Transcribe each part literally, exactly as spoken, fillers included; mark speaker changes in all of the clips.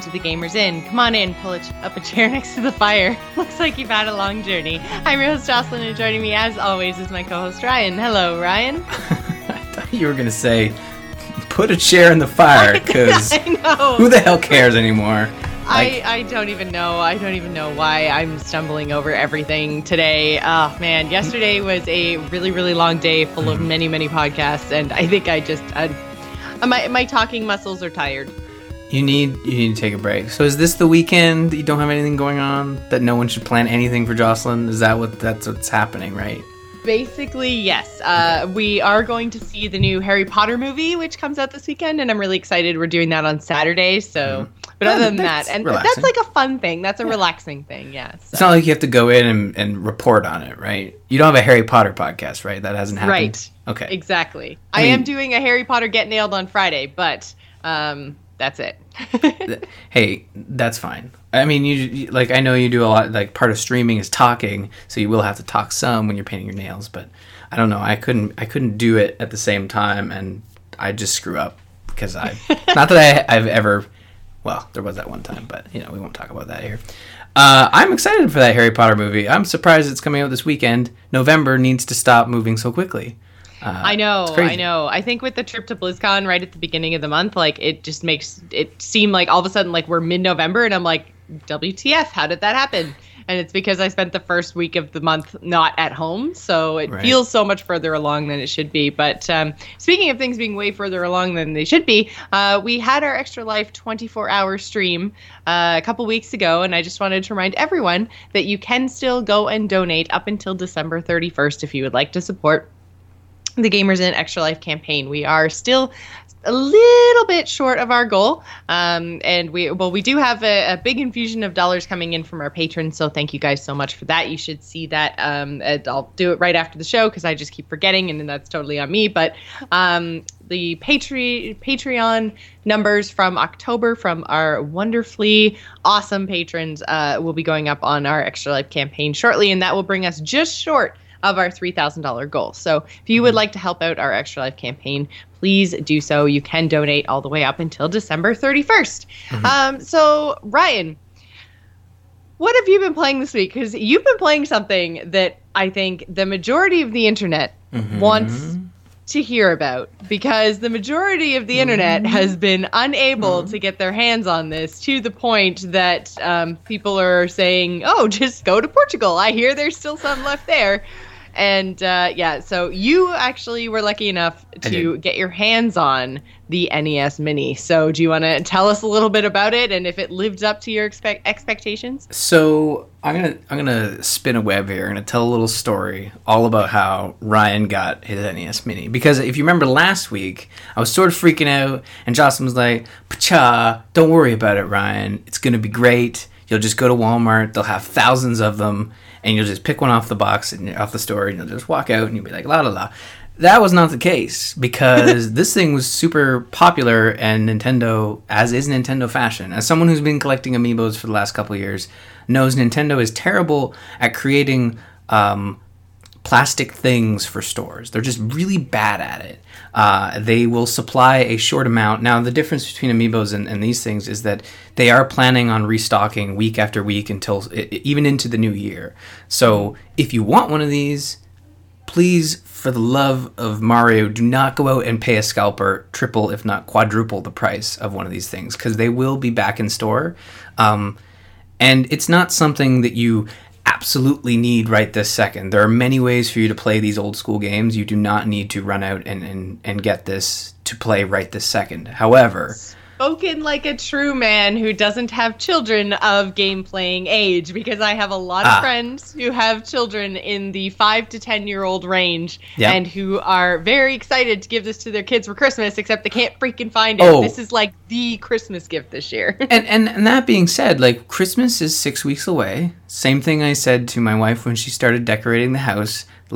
Speaker 1: to The Gamers Inn. Come on in, pull up a chair next to the fire. Looks like you've had a long journey. I'm your host, Jocelyn, and joining me, as always, is my co-host, Ryan. Hello, Ryan.
Speaker 2: I thought you were going to say, put a chair in the fire, because who the hell cares anymore?
Speaker 1: Like, I, I don't even know. I don't even know why I'm stumbling over everything today. Oh, man. Yesterday was a really, really long day full of many, many podcasts, and I think I just... I, my, my talking muscles are tired.
Speaker 2: You need you need to take a break. So is this the weekend that you don't have anything going on? That no one should plan anything for Jocelyn? Is that what that's what's happening, right?
Speaker 1: Basically, yes. Uh, we are going to see the new Harry Potter movie, which comes out this weekend, and I'm really excited. We're doing that on Saturday, so... Mm. But other than that, and relaxing. That's like a fun thing. That's a yeah. relaxing thing, yeah. So.
Speaker 2: It's not like you have to go in and, and report on it, right? You don't have a Harry Potter podcast, right? That hasn't happened?
Speaker 1: Right.
Speaker 2: Okay.
Speaker 1: Exactly. I, I mean, am doing a Harry Potter Get Nailed on Friday, but um, that's it.
Speaker 2: Hey, that's fine. I mean, you like I know you do a lot, like part of streaming is talking, so you will have to talk some when you're painting your nails, but I don't know. I couldn't I couldn't do it at the same time, and I just screw up because I not that I, I've ever... Well, there was that one time, but, you know, we won't talk about that here. Uh, I'm excited for that Harry Potter movie. I'm surprised it's coming out this weekend. November needs to stop moving so quickly. Uh,
Speaker 1: I know, I know. I think with the trip to BlizzCon right at the beginning of the month, like, it just makes it seem like all of a sudden, like, we're mid-November, and I'm like, W T F, how did that happen? And it's because I spent the first week of the month not at home, so it right. feels so much further along than it should be. But um, speaking of things being way further along than they should be, uh, we had our Extra Life twenty-four hour stream uh, a couple weeks ago, and I just wanted to remind everyone that you can still go and donate up until December thirty-first if you would like to support the Gamers Inn Extra Life campaign. We are still a little bit short of our goal, um, and we well we do have a, a big infusion of dollars coming in from our patrons, so thank you guys so much for that. You should see that. Um, I'll do it right after the show because I just keep forgetting, and then that's totally on me. But um, the Patre- Patreon numbers from October from our wonderfully awesome patrons uh, will be going up on our Extra Life campaign shortly, and that will bring us just short of our three thousand dollars goal. So if you would like to help out our Extra Life campaign, please do so. You can donate all the way up until December thirty-first. Mm-hmm. Um, so, Ryan, what have you been playing this week? Because you've been playing something that I think the majority of the internet mm-hmm. wants to hear about, because the majority of the internet mm-hmm. has been unable mm-hmm. to get their hands on this, to the point that um, people are saying, oh, just go to Portugal. I hear there's still some left there. And, uh, yeah, so you actually were lucky enough to get your hands on the N E S Mini. So do you want to tell us a little bit about it and if it lived up to your expect- expectations?
Speaker 2: So I'm going to I'm gonna spin a web here. I'm going to tell a little story all about how Ryan got his N E S Mini. Because if you remember last week, I was sort of freaking out, and Jocelyn was like, Pacha, don't worry about it, Ryan. It's going to be great. You'll just go to Walmart. They'll have thousands of them. And you'll just pick one off the box and off the store, and you'll just walk out, and you'll be like, la la la. That was not the case, because this thing was super popular, and Nintendo, as is Nintendo fashion, as someone who's been collecting amiibos for the last couple of years, knows Nintendo is terrible at creating um, plastic things for stores. They're just really bad at it. Uh, they will supply a short amount. Now, the difference between amiibos and, and these things is that they are planning on restocking week after week until even into the new year. So if you want one of these, please, for the love of Mario, do not go out and pay a scalper triple, if not quadruple, the price of one of these things, because they will be back in store. Um, and it's not something that you absolutely need right this second. There are many ways for you to play these old school games. You do not need to run out and, and, and get this to play right this second. However...
Speaker 1: Spoken like a true man who doesn't have children of game playing age, because I have a lot of ah. friends who have children in the five to ten year old range yep. and who are very excited to give this to their kids for Christmas, except they can't freaking find it. Oh. This is like the Christmas gift this year.
Speaker 2: and, and and that being said, like, Christmas is six weeks away. Same thing I said to my wife when she started decorating the house. Like,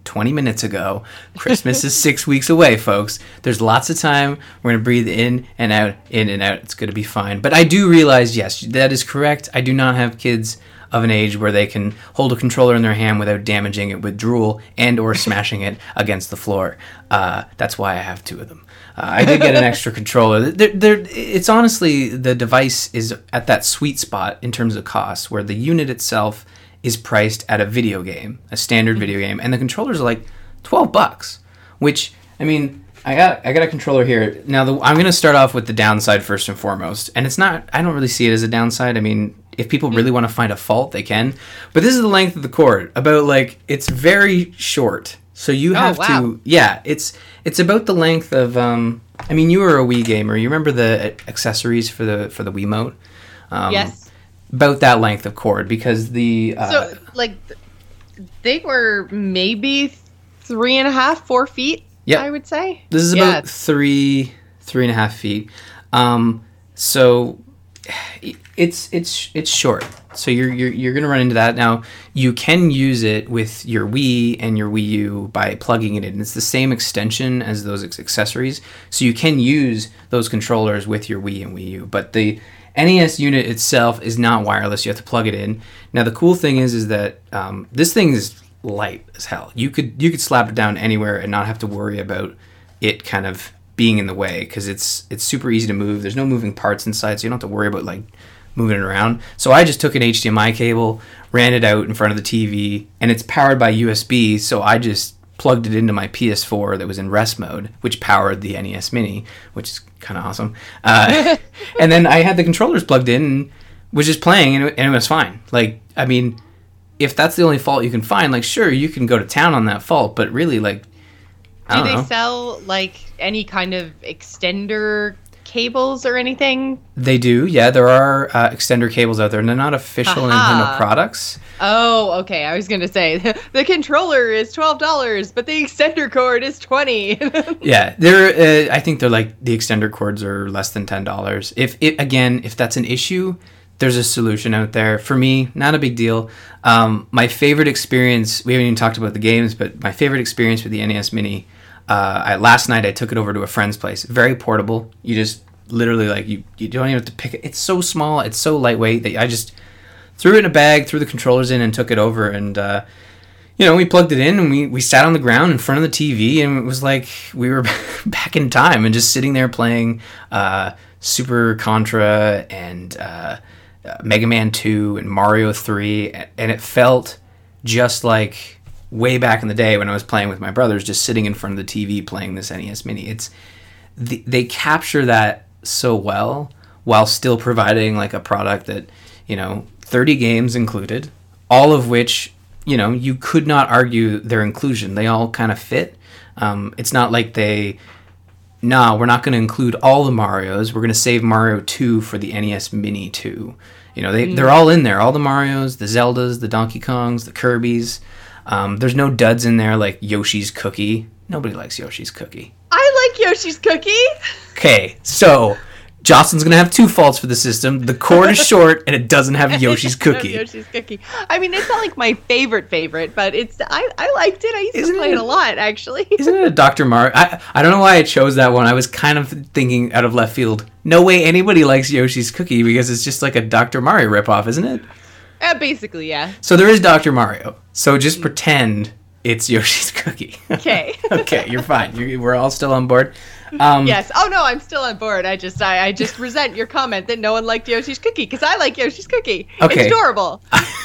Speaker 2: twenty minutes ago. Christmas is six weeks away, folks. There's lots of time. We're going to breathe in and out, in and out. It's going to be fine. But I do realize, yes, that is correct. I do not have kids of an age where they can hold a controller in their hand without damaging it with drool and or smashing it against the floor. Uh, that's why I have two of them. Uh, I did get an extra controller. They're, they're, it's honestly, the device is at that sweet spot in terms of cost, where the unit itself is priced at a video game, a standard video game, and the controllers are like twelve bucks, which, I mean, I got I got a controller here. Now, the, I'm going to start off with the downside first and foremost, and it's not, I don't really see it as a downside. I mean, if people really want to find a fault, they can, but this is the length of the cord, about like, it's very short, so you have oh, wow. to, yeah, it's it's about the length of, um, I mean, you were a Wii gamer, you remember the accessories for the for the Wiimote? Um,
Speaker 1: yes.
Speaker 2: About that length of cord, because the uh,
Speaker 1: so like they were maybe three and a half, four feet. Yeah, I would say
Speaker 2: this is
Speaker 1: yeah.
Speaker 2: about three, three and a half feet. Um, so it's it's it's short. So you're you're you're gonna run into that. Now you can use it with your Wii and your Wii U by plugging it in. It's the same extension as those accessories, so you can use those controllers with your Wii and Wii U. But the N E S unit itself is not wireless. You have to plug it in. Now the cool thing is, is that um, this thing is light as hell. You could you could slap it down anywhere and not have to worry about it kind of being in the way, because it's it's super easy to move. There's no moving parts inside, so you don't have to worry about like moving it around. So I just took an H D M I cable, ran it out in front of the T V, and it's powered by U S B. So I just plugged it into my P S four that was in rest mode, which powered the N E S Mini, which is kind of awesome. Uh, and then I had the controllers plugged in and was just playing, and it, and it was fine. Like, I mean, if that's the only fault you can find, like, sure, you can go to town on that fault, but really, like, I
Speaker 1: do
Speaker 2: don't
Speaker 1: they
Speaker 2: know.
Speaker 1: sell like any kind of extender cables or anything?
Speaker 2: They do, yeah. There are uh, extender cables out there, and they're not official Aha. Nintendo products.
Speaker 1: Oh, okay. I was going to say the controller is twelve dollars, but the extender cord is twenty dollars.
Speaker 2: Yeah, they're. Uh, I think they're like the extender cords are less than ten dollars. If it again, if that's an issue, there's a solution out there. For me, not a big deal. Um, my favorite experience. We haven't even talked about the games, but my favorite experience with the N E S Mini. Uh, I, last night I took it over to a friend's place. Very portable. You just literally like you. You don't even have to pick it. It's so small. It's so lightweight that I just threw it in a bag, threw the controllers in, and took it over. And, uh, you know, we plugged it in, and we, we sat on the ground in front of the T V, and it was like we were back in time and just sitting there playing uh, Super Contra and uh, Mega Man two and Mario three, and it felt just like way back in the day when I was playing with my brothers, just sitting in front of the T V playing this N E S Mini. It's the, they capture that so well while still providing like a product that, you know, thirty games included, all of which, you know, you could not argue their inclusion. They all kind of fit. Um, it's not like they, nah, we're not going to include all the Marios. We're going to save Mario two for the N E S Mini two. You know, they, mm. they're all in there. All the Marios, the Zeldas, the Donkey Kongs, the Kirbys. Um, there's no duds in there like Yoshi's Cookie. Nobody likes Yoshi's Cookie.
Speaker 1: I like Yoshi's Cookie.
Speaker 2: Okay, so Jocelyn's going to have two faults for the system. The cord is short, and it doesn't have Yoshi's Cookie.
Speaker 1: Yoshi's Cookie. I mean, it's not like my favorite favorite, but it's I, I liked it. I used isn't to play it, it a lot, actually.
Speaker 2: Isn't it a Doctor Mario? I, I don't know why I chose that one. I was kind of thinking out of left field. No way anybody likes Yoshi's Cookie, because it's just like a Doctor Mario ripoff, isn't it?
Speaker 1: Uh, basically, yeah.
Speaker 2: So there is Doctor Mario. So just mm. pretend it's Yoshi's Cookie.
Speaker 1: Okay.
Speaker 2: Okay, you're fine. You're, we're all still on board. Um,
Speaker 1: yes. Oh no, I'm still on board. I just I, I just resent your comment that no one liked Yoshi's Cookie, because I like Yoshi's Cookie.
Speaker 2: Okay.
Speaker 1: It's adorable.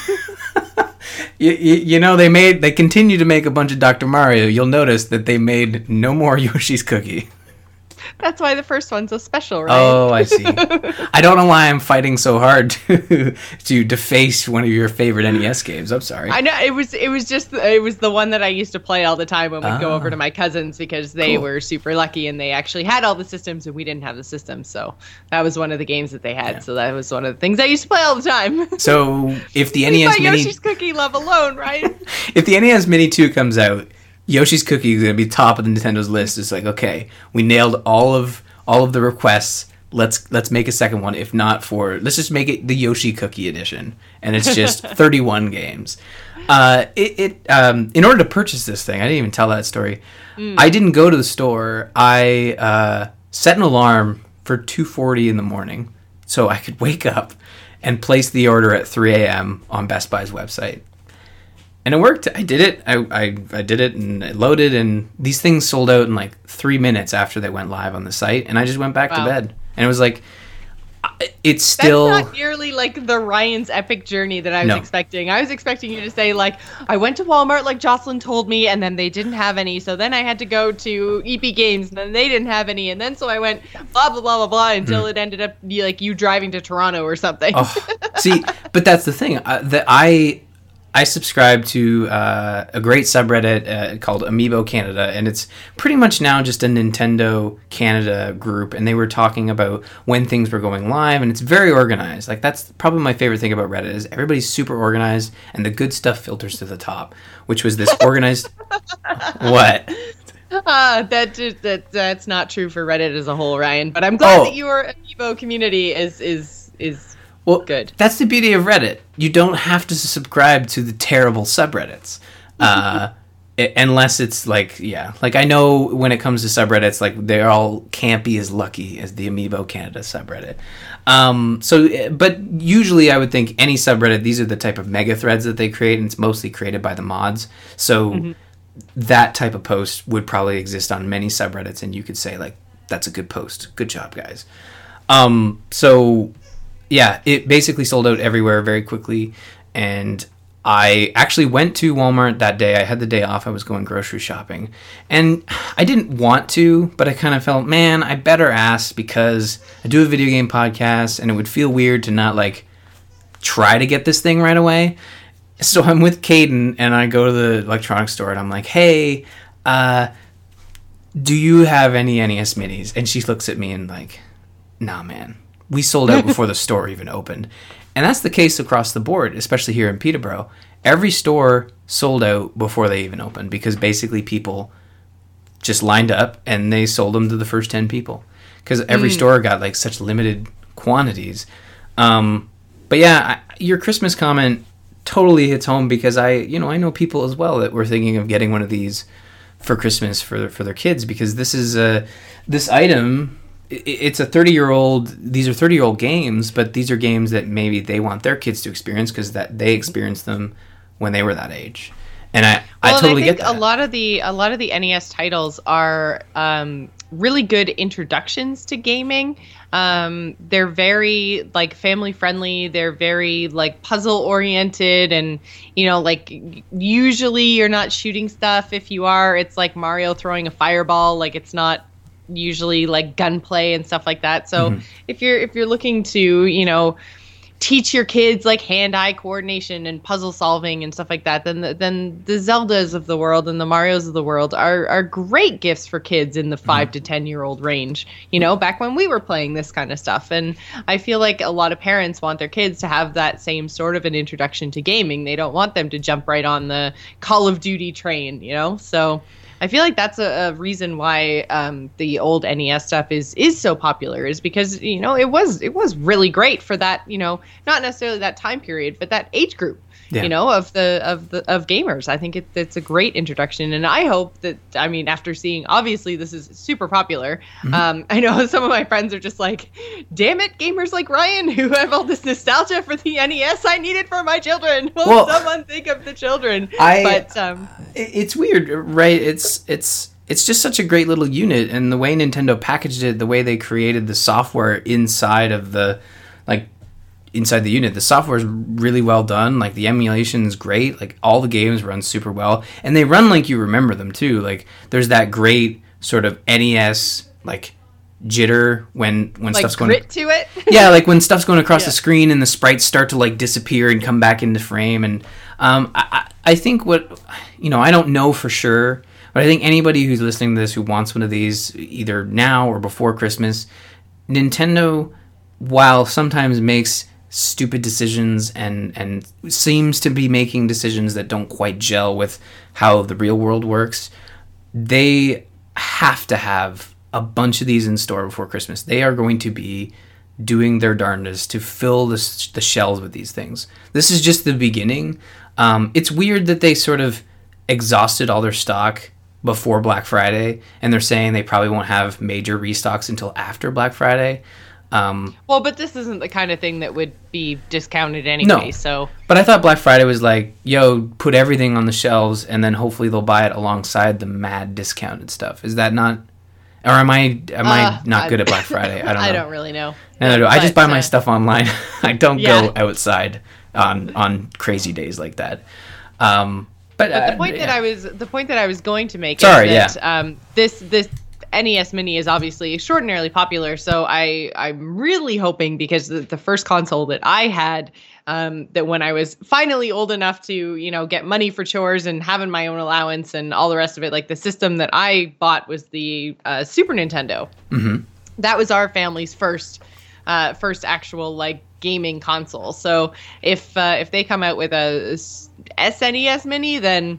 Speaker 2: you, you, you know, they made they continue to make a bunch of Doctor Mario. You'll notice that they made no more Yoshi's Cookie.
Speaker 1: That's why the first one's so special, right?
Speaker 2: Oh, I see. I don't know why I'm fighting so hard to to deface one of your favorite N E S games. I'm sorry.
Speaker 1: I know it was it was just it was the one that I used to play all the time when we'd ah. go over to my cousins, because they cool. were super lucky and they actually had all the systems and we didn't have the systems. So that was one of the games that they had. Yeah. So that was one of the things I used to play all the time.
Speaker 2: So if the N E S Mini
Speaker 1: Yoshi's Cookie love alone, right?
Speaker 2: If the N E S Mini two comes out, Yoshi's Cookie is going to be top of the Nintendo's list. It's like, okay, we nailed all of all of the requests. let's let's make a second one. If not for, let's just make it the Yoshi Cookie Edition, and it's just thirty-one games. Uh, it, it um, in order to purchase this thing, I didn't even tell that story. Mm. I didn't go to the store. I uh, set an alarm for two forty in the morning so I could wake up and place the order at three a.m. on Best Buy's website. And it worked. I did it. I, I, I did it and it loaded, and these things sold out in like three minutes after they went live on the site, and I just went back wow. to bed. And it was like, it's still...
Speaker 1: That's not nearly like the Ryan's epic journey that I was no. expecting. I was expecting you to say, like, I went to Walmart like Jocelyn told me, and then they didn't have any, so then I had to go to E P Games, and then they didn't have any, and then so I went blah, blah, blah, blah, blah, until mm. it ended up like you driving to Toronto or something.
Speaker 2: Oh, see, but that's the thing. Uh, that I... I subscribe to uh, a great subreddit uh, called Amiibo Canada, and it's pretty much now just a Nintendo Canada group, and they were talking about when things were going live, and it's very organized. Like, that's probably my favorite thing about Reddit, is everybody's super organized, and the good stuff filters to the top, which was this organized... What?
Speaker 1: Uh, that, that That's not true for Reddit as a whole, Ryan, but I'm glad
Speaker 2: oh.
Speaker 1: that your Amiibo community is is is...
Speaker 2: Well,
Speaker 1: good.
Speaker 2: That's the beauty of Reddit. You don't have to subscribe to the terrible subreddits. Uh, it, unless it's like, yeah. Like, I know when it comes to subreddits, like, they're all can't be as lucky as the Amiibo Canada subreddit. Um, so, but usually I would think any subreddit, these are the type of mega threads that they create, and it's mostly created by the mods. So mm-hmm. that type of post would probably exist on many subreddits, and you could say, like, that's a good post. Good job, guys. Um, so... Yeah, it basically sold out everywhere very quickly, and I actually went to Walmart that day. I had the day off. I was going grocery shopping, and I didn't want to, but I kind of felt, man, I better ask because I do a video game podcast, and it would feel weird to not, like, try to get this thing right away. So I'm with Caden, and I go to the electronics store, and I'm like, hey, uh, do you have any N E S minis? And she looks at me and like, nah, man. We sold out before the store even opened. And that's the case across the board, especially here in Peterborough. Every store sold out before they even opened because basically people just lined up and they sold them to the first ten people. Because every mm. store got like such limited quantities. Um, but yeah, I, your Christmas comment totally hits home because I, you know, I know people as well that were thinking of getting one of these for Christmas for for their kids because this is a, this item... It's a thirty-year-old, these are thirty-year-old games, but these are games that maybe they want their kids to experience because that they experienced them when they were that age. And I,
Speaker 1: well,
Speaker 2: I totally
Speaker 1: and I think
Speaker 2: get that.
Speaker 1: A lot of the a lot of the N E S titles are um, really good introductions to gaming. Um, they're very like family friendly. They're very like puzzle oriented, and you know, like usually you're not shooting stuff. If you are, it's like Mario throwing a fireball. Like it's not usually like gunplay and stuff like that. So mm-hmm. if you're if you're looking to, you know, teach your kids like hand-eye coordination and puzzle solving and stuff like that, then the, then the Zeldas of the world and the Marios of the world are are great gifts for kids in the five mm-hmm. to ten year old range. You know, back when we were playing this kind of stuff, and I feel like a lot of parents want their kids to have that same sort of an introduction to gaming. They don't want them to jump right on the Call of Duty train. You know, so. I feel like that's a, a reason why um, the old N E S stuff is is so popular is because, you know, it was it was really great for that, you know, not necessarily that time period, but that age group, yeah. you know, of the of the of gamers. I think it, it's a great introduction. And I hope that, I mean, after seeing, obviously, this is super popular. Mm-hmm. Um, I know some of my friends are just like, damn it, gamers like Ryan who have all this nostalgia for the N E S. I need it for my children. Will well, someone think of the children?
Speaker 2: I,
Speaker 1: but um,
Speaker 2: it's weird, right? It's It's it's just such a great little unit, and the way Nintendo packaged it, the way they created the software inside of the, like, inside the unit, the software is really well done. Like, the emulation is great. Like, all the games run super well, and they run like you remember them too. Like, there's that great sort of N E S like jitter when when
Speaker 1: like
Speaker 2: stuff's going
Speaker 1: grit to it.
Speaker 2: Yeah, like when stuff's going across
Speaker 1: yeah.
Speaker 2: the screen and the sprites start to like disappear and come back into frame. And um, I I think what you know I don't know for sure. But I think anybody who's listening to this who wants one of these, either now or before Christmas, Nintendo, while sometimes makes stupid decisions and, and seems to be making decisions that don't quite gel with how the real world works, they have to have a bunch of these in store before Christmas. They are going to be doing their darndest to fill the, the shelves with these things. This is just the beginning. Um, it's weird that they sort of exhausted all their stock before Black Friday, and they're saying they probably won't have major restocks until after Black Friday. Um,
Speaker 1: well, but this isn't the kind of thing that would be discounted anyway.
Speaker 2: No,
Speaker 1: so.
Speaker 2: But I thought Black Friday was like, yo, put everything on the shelves, and then hopefully they'll buy it alongside the mad discounted stuff. Is that not? Or am I am uh, I not good at Black Friday? I don't know. I
Speaker 1: don't really know.
Speaker 2: No, no, I just buy my
Speaker 1: uh,
Speaker 2: stuff online. I don't
Speaker 1: yeah.
Speaker 2: go outside on on crazy days like that. Um, but,
Speaker 1: but the
Speaker 2: uh,
Speaker 1: point
Speaker 2: yeah.
Speaker 1: that I was the point that I was going to make
Speaker 2: Sorry,
Speaker 1: is that
Speaker 2: yeah.
Speaker 1: um, this this N E S Mini is obviously extraordinarily popular. So I I'm really hoping, because the, the first console that I had, um, that when I was finally old enough to, you know, get money for chores and having my own allowance and all the rest of it, like the system that I bought was the uh, Super Nintendo.
Speaker 2: Mm-hmm.
Speaker 1: That was our family's first uh, first actual like gaming console. So if uh, if they come out with a S N E S Mini, then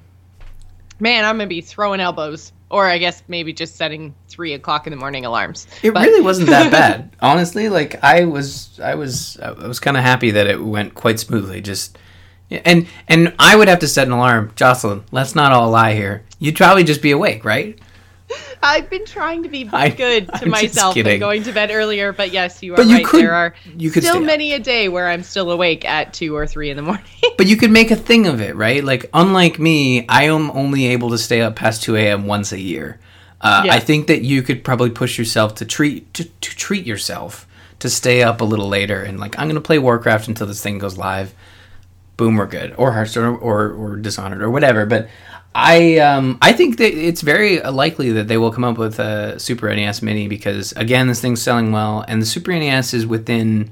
Speaker 1: man, I'm gonna be throwing elbows. Or I guess maybe just setting three o'clock in the morning alarms.
Speaker 2: It
Speaker 1: but.
Speaker 2: really wasn't that bad, honestly. Like I was, I was, I was kind of happy that it went quite smoothly. Just and and I would have to set an alarm. Jocelyn, let's not all lie here. You'd probably just be awake, right?
Speaker 1: I've been trying to be
Speaker 2: I,
Speaker 1: good to
Speaker 2: I'm
Speaker 1: myself and going to bed earlier, but yes, you are
Speaker 2: but you
Speaker 1: right.
Speaker 2: Could,
Speaker 1: there are
Speaker 2: you could
Speaker 1: still many a day where I'm still awake at two or three in the morning.
Speaker 2: But you could make a thing of it, right? Like, unlike me, I am only able to stay up past two a.m. once a year. Uh,
Speaker 1: yeah.
Speaker 2: I think that you could probably push yourself to treat to, to treat yourself to stay up a little later and like, I'm going to play Warcraft until this thing goes live. Boom, we're good. Or Hearthstone or, or, or Dishonored or whatever. But I um, I think that it's very likely that they will come up with a Super N E S Mini because, again, this thing's selling well, and the Super N E S is within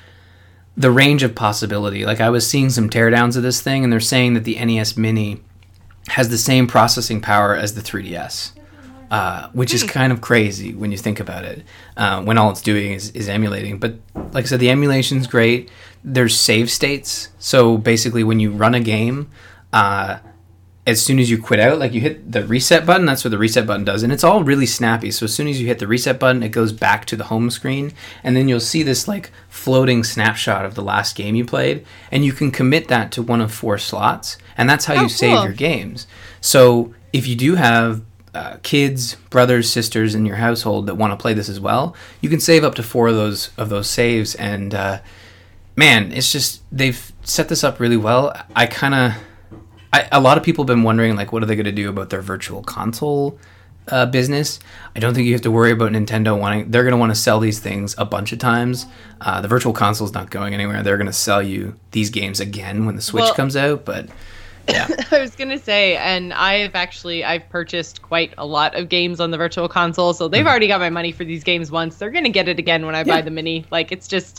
Speaker 2: the range of possibility. Like, I was seeing some teardowns of this thing, and they're saying that the N E S Mini has the same processing power as the three D S, uh, which is kind of crazy when you think about it, uh, when all it's doing is, is emulating. But like I said, the emulation's great. There's save states, so basically when you run a game, uh, as soon as you quit out, like you hit the reset button, that's what the reset button does. And it's all really snappy. So as soon as you hit the reset button, it goes back to the home screen. And then you'll see this like floating snapshot of the last game you played. And you can commit that to one of four slots. And that's how
Speaker 1: oh,
Speaker 2: you
Speaker 1: cool.
Speaker 2: save your games. So if you do have uh, kids, brothers, sisters in your household that want to play this as well, you can save up to four of those of those saves. And uh, man, it's just, they've set this up really well. I kind of... I, a lot of people have been wondering, like, what are they going to do about their virtual console uh, business? I don't think you have to worry about Nintendo wanting... They're going to want to sell these things a bunch of times. Uh, the virtual console is not going anywhere. They're going to sell you these games again when the Switch
Speaker 1: well,
Speaker 2: comes out, but yeah.
Speaker 1: I was going to say, and I've actually... I've purchased quite a lot of games on the virtual console, so they've mm. already got my money for these games once. They're going to get it again when I yeah. buy the Mini. Like, it's just...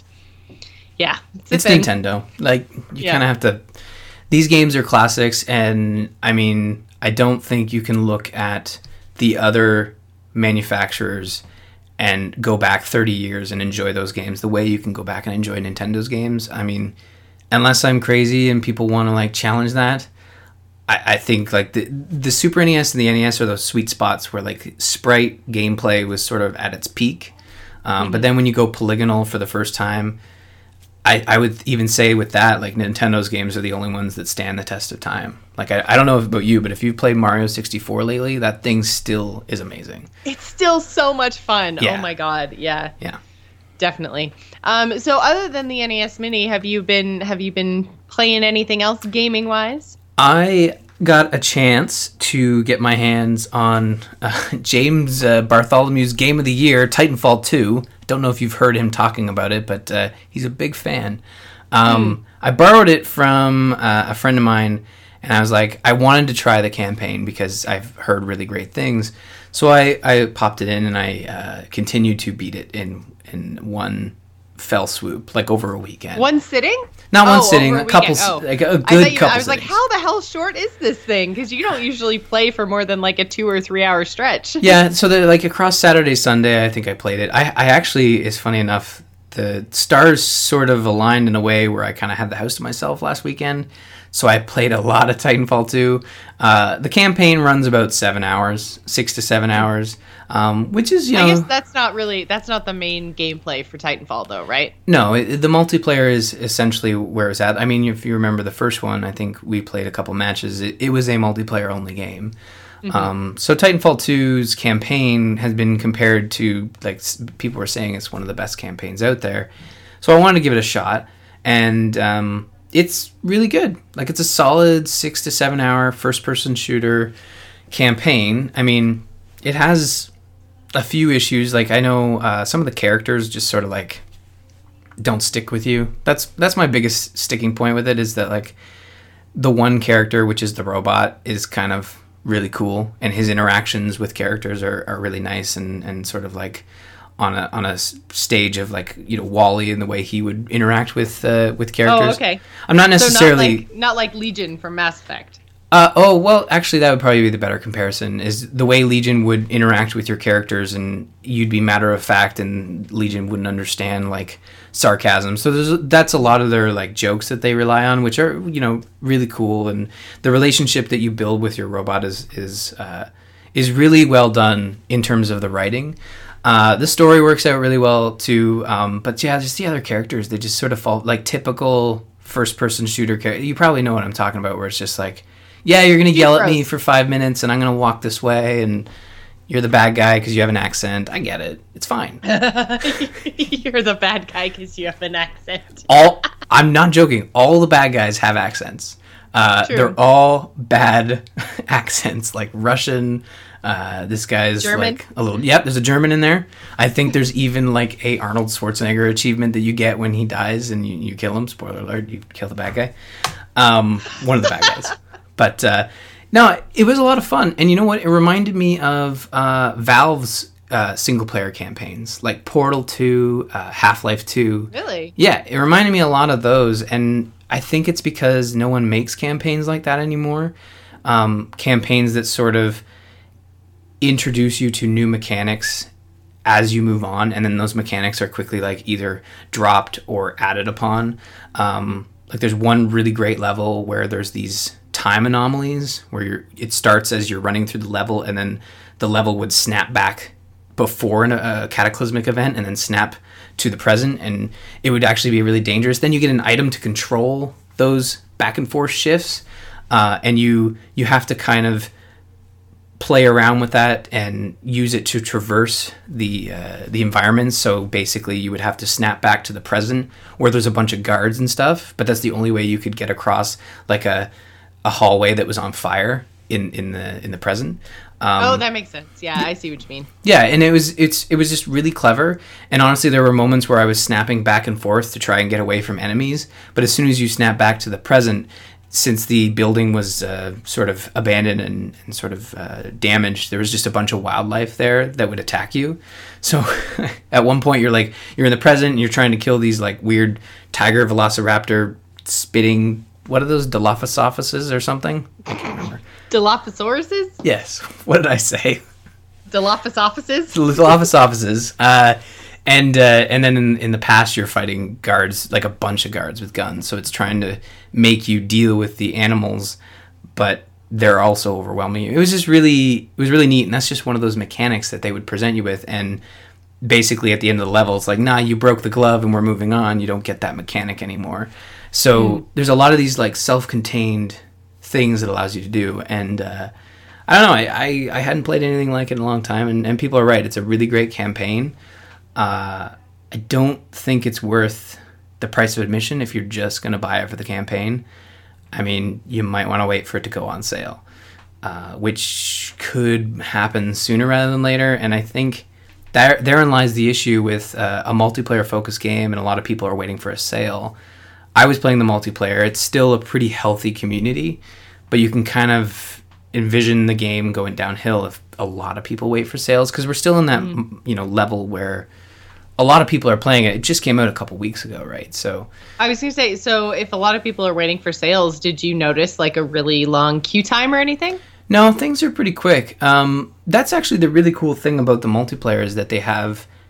Speaker 1: Yeah. It's,
Speaker 2: it's Nintendo. Like, you yeah. kind of have to... These games are classics, and I mean, I don't think you can look at the other manufacturers and go back thirty years and enjoy those games the way you can go back and enjoy Nintendo's games. I mean, unless I'm crazy and people want to like challenge that, I, I think like the the Super N E S and the N E S are those sweet spots where like sprite gameplay was sort of at its peak. Um, mm-hmm. But then when you go polygonal for the first time, I, I would even say with that, like, Nintendo's games are the only ones that stand the test of time. Like, I, I don't know about you, but if you've played Mario sixty-four lately, that thing still is amazing.
Speaker 1: It's still so much fun.
Speaker 2: Yeah.
Speaker 1: Oh, my God. Yeah.
Speaker 2: Yeah.
Speaker 1: Definitely. Um, so other than the N E S Mini, have you been have you been playing anything else gaming-wise?
Speaker 2: I got a chance to get my hands on uh, James uh, Bartholomew's Game of the Year, Titanfall two. Don't know if you've heard him talking about it, but uh, he's a big fan. Um, mm. I borrowed it from uh, a friend of mine, and I was like, I wanted to try the campaign because I've heard really great things. So I, I popped it in, and I uh, continued to beat it in in one fell swoop, like over a weekend.
Speaker 1: One sitting?
Speaker 2: Not one
Speaker 1: oh,
Speaker 2: sitting, a, a couple, oh. like a good
Speaker 1: you,
Speaker 2: couple.
Speaker 1: I was
Speaker 2: sittings.
Speaker 1: like, how the hell short is this thing? Because you don't usually play for more than like a two or three hour stretch.
Speaker 2: Yeah, so like across Saturday, Sunday, I think I played it. I, I actually, it's funny enough, the stars sort of aligned in a way where I kind of had the house to myself last weekend. So I played a lot of Titanfall two. Uh, the campaign runs about seven hours, six to seven hours, um, which is, you know...
Speaker 1: I guess that's not really, that's not the main gameplay for Titanfall, though, right?
Speaker 2: No, it, the multiplayer is essentially where it's at. I mean, if you remember the first one, I think we played a couple matches. It, it was a multiplayer-only game. Mm-hmm. Um, so Titanfall two's campaign has been compared to, like, people were saying it's one of the best campaigns out there. So I wanted to give it a shot, and... Um, it's really good. Like, it's a solid six to seven hour first person shooter campaign. I mean, it has a few issues. Like, I know uh, some of the characters just sort of like don't stick with you. That's that's my biggest sticking point with it, is that like the one character, which is the robot, is kind of really cool, and his interactions with characters are, are really nice and, and sort of like on a on a stage of like, you know, Wall-E and the way he would interact with uh, with characters.
Speaker 1: Oh, okay.
Speaker 2: I'm not necessarily
Speaker 1: so not, like, not like Legion from Mass Effect.
Speaker 2: Uh, oh well, actually, that would probably be the better comparison. Is the way Legion would interact with your characters, and you'd be matter of fact, and Legion wouldn't understand like sarcasm. So there's that's a lot of their like jokes that they rely on, which are, you know, really cool. And the relationship that you build with your robot is is uh, is really well done in terms of the writing. Uh, the story works out really well too, um, but yeah, just the other characters, they just sort of fall like typical first-person shooter character. You probably know what I'm talking about, where it's just like, yeah, you're gonna yell at me for five minutes, and I'm gonna walk this way, and you're the bad guy because you have an accent. I get it; it's fine.
Speaker 1: You're the bad guy because you have an accent.
Speaker 2: all I'm not joking. All the bad guys have accents. Uh, they're all bad accents, like Russian. Uh, this guy's
Speaker 1: German?
Speaker 2: like a little. Yep, there's a German in there. I think there's even like a Arnold Schwarzenegger achievement that you get when he dies and you, you kill him. Spoiler alert: you kill the bad guy. Um, one of the bad guys. But uh, no, it was a lot of fun. And you know what? It reminded me of uh, Valve's uh, single player campaigns, like Portal two, uh, Half-Life two.
Speaker 1: Really?
Speaker 2: Yeah, it reminded me a lot of those. And I think it's because no one makes campaigns like that anymore. Um, campaigns that sort of introduce you to new mechanics as you move on, and then those mechanics are quickly like either dropped or added upon. Um, like there's one really great level where there's these time anomalies where you're, it starts as you're running through the level, and then the level would snap back before an, a cataclysmic event and then snap to the present, and it would actually be really dangerous. Then you get an item to control those back and forth shifts, uh, and you you have to kind of play around with that and use it to traverse the uh, the environment. So basically you would have to snap back to the present where there's a bunch of guards and stuff, but that's the only way you could get across like a a hallway that was on fire in in the in the present. Um,
Speaker 1: oh, that makes sense. Yeah, I see what you mean.
Speaker 2: Yeah, and it was it's it was just really clever. And honestly, there were moments where I was snapping back and forth to try and get away from enemies, but as soon as you snap back to the present, since the building was uh, sort of abandoned and, and sort of uh, damaged, there was just a bunch of wildlife there that would attack you. So at one point you're like, you're in the present and you're trying to kill these like weird tiger velociraptor spitting, what are those, Dilophosaurus or something? I can't remember.
Speaker 1: Dilophosaurus?
Speaker 2: Yes. What did I say?
Speaker 1: Dilophosaurus?
Speaker 2: Dilophosaurus. Uh, and uh, and then in, in the past you're fighting guards, like a bunch of guards with guns. So it's trying to make you deal with the animals, but they're also overwhelming you. It was just really, it was really neat. And that's just one of those mechanics that they would present you with. And basically at the end of the level, it's like, nah, you broke the glove and we're moving on. You don't get that mechanic anymore. So mm. there's a lot of these like self-contained things it allows you to do. And uh, I don't know, I, I, I hadn't played anything like it in a long time. And, and people are right. It's a really great campaign. Uh, I don't think it's worth the price of admission if you're just going to buy it for the campaign. I mean, you might want to wait for it to go on sale, uh, which could happen sooner rather than later. And I think there, therein lies the issue with uh, a multiplayer-focused game, and a lot of people are waiting for a sale. I was playing the multiplayer. It's still a pretty healthy community, but you can kind of envision the game going downhill if a lot of people wait for sales, because we're still in that mm. you know level where a lot of people are playing it. It just came out a couple weeks ago, right? So
Speaker 1: I was going to say, so if a lot of people are waiting for sales, did you notice like a really long queue time or anything?
Speaker 2: No, things are pretty quick. Um, that's actually the really cool thing about the multiplayer, is that they have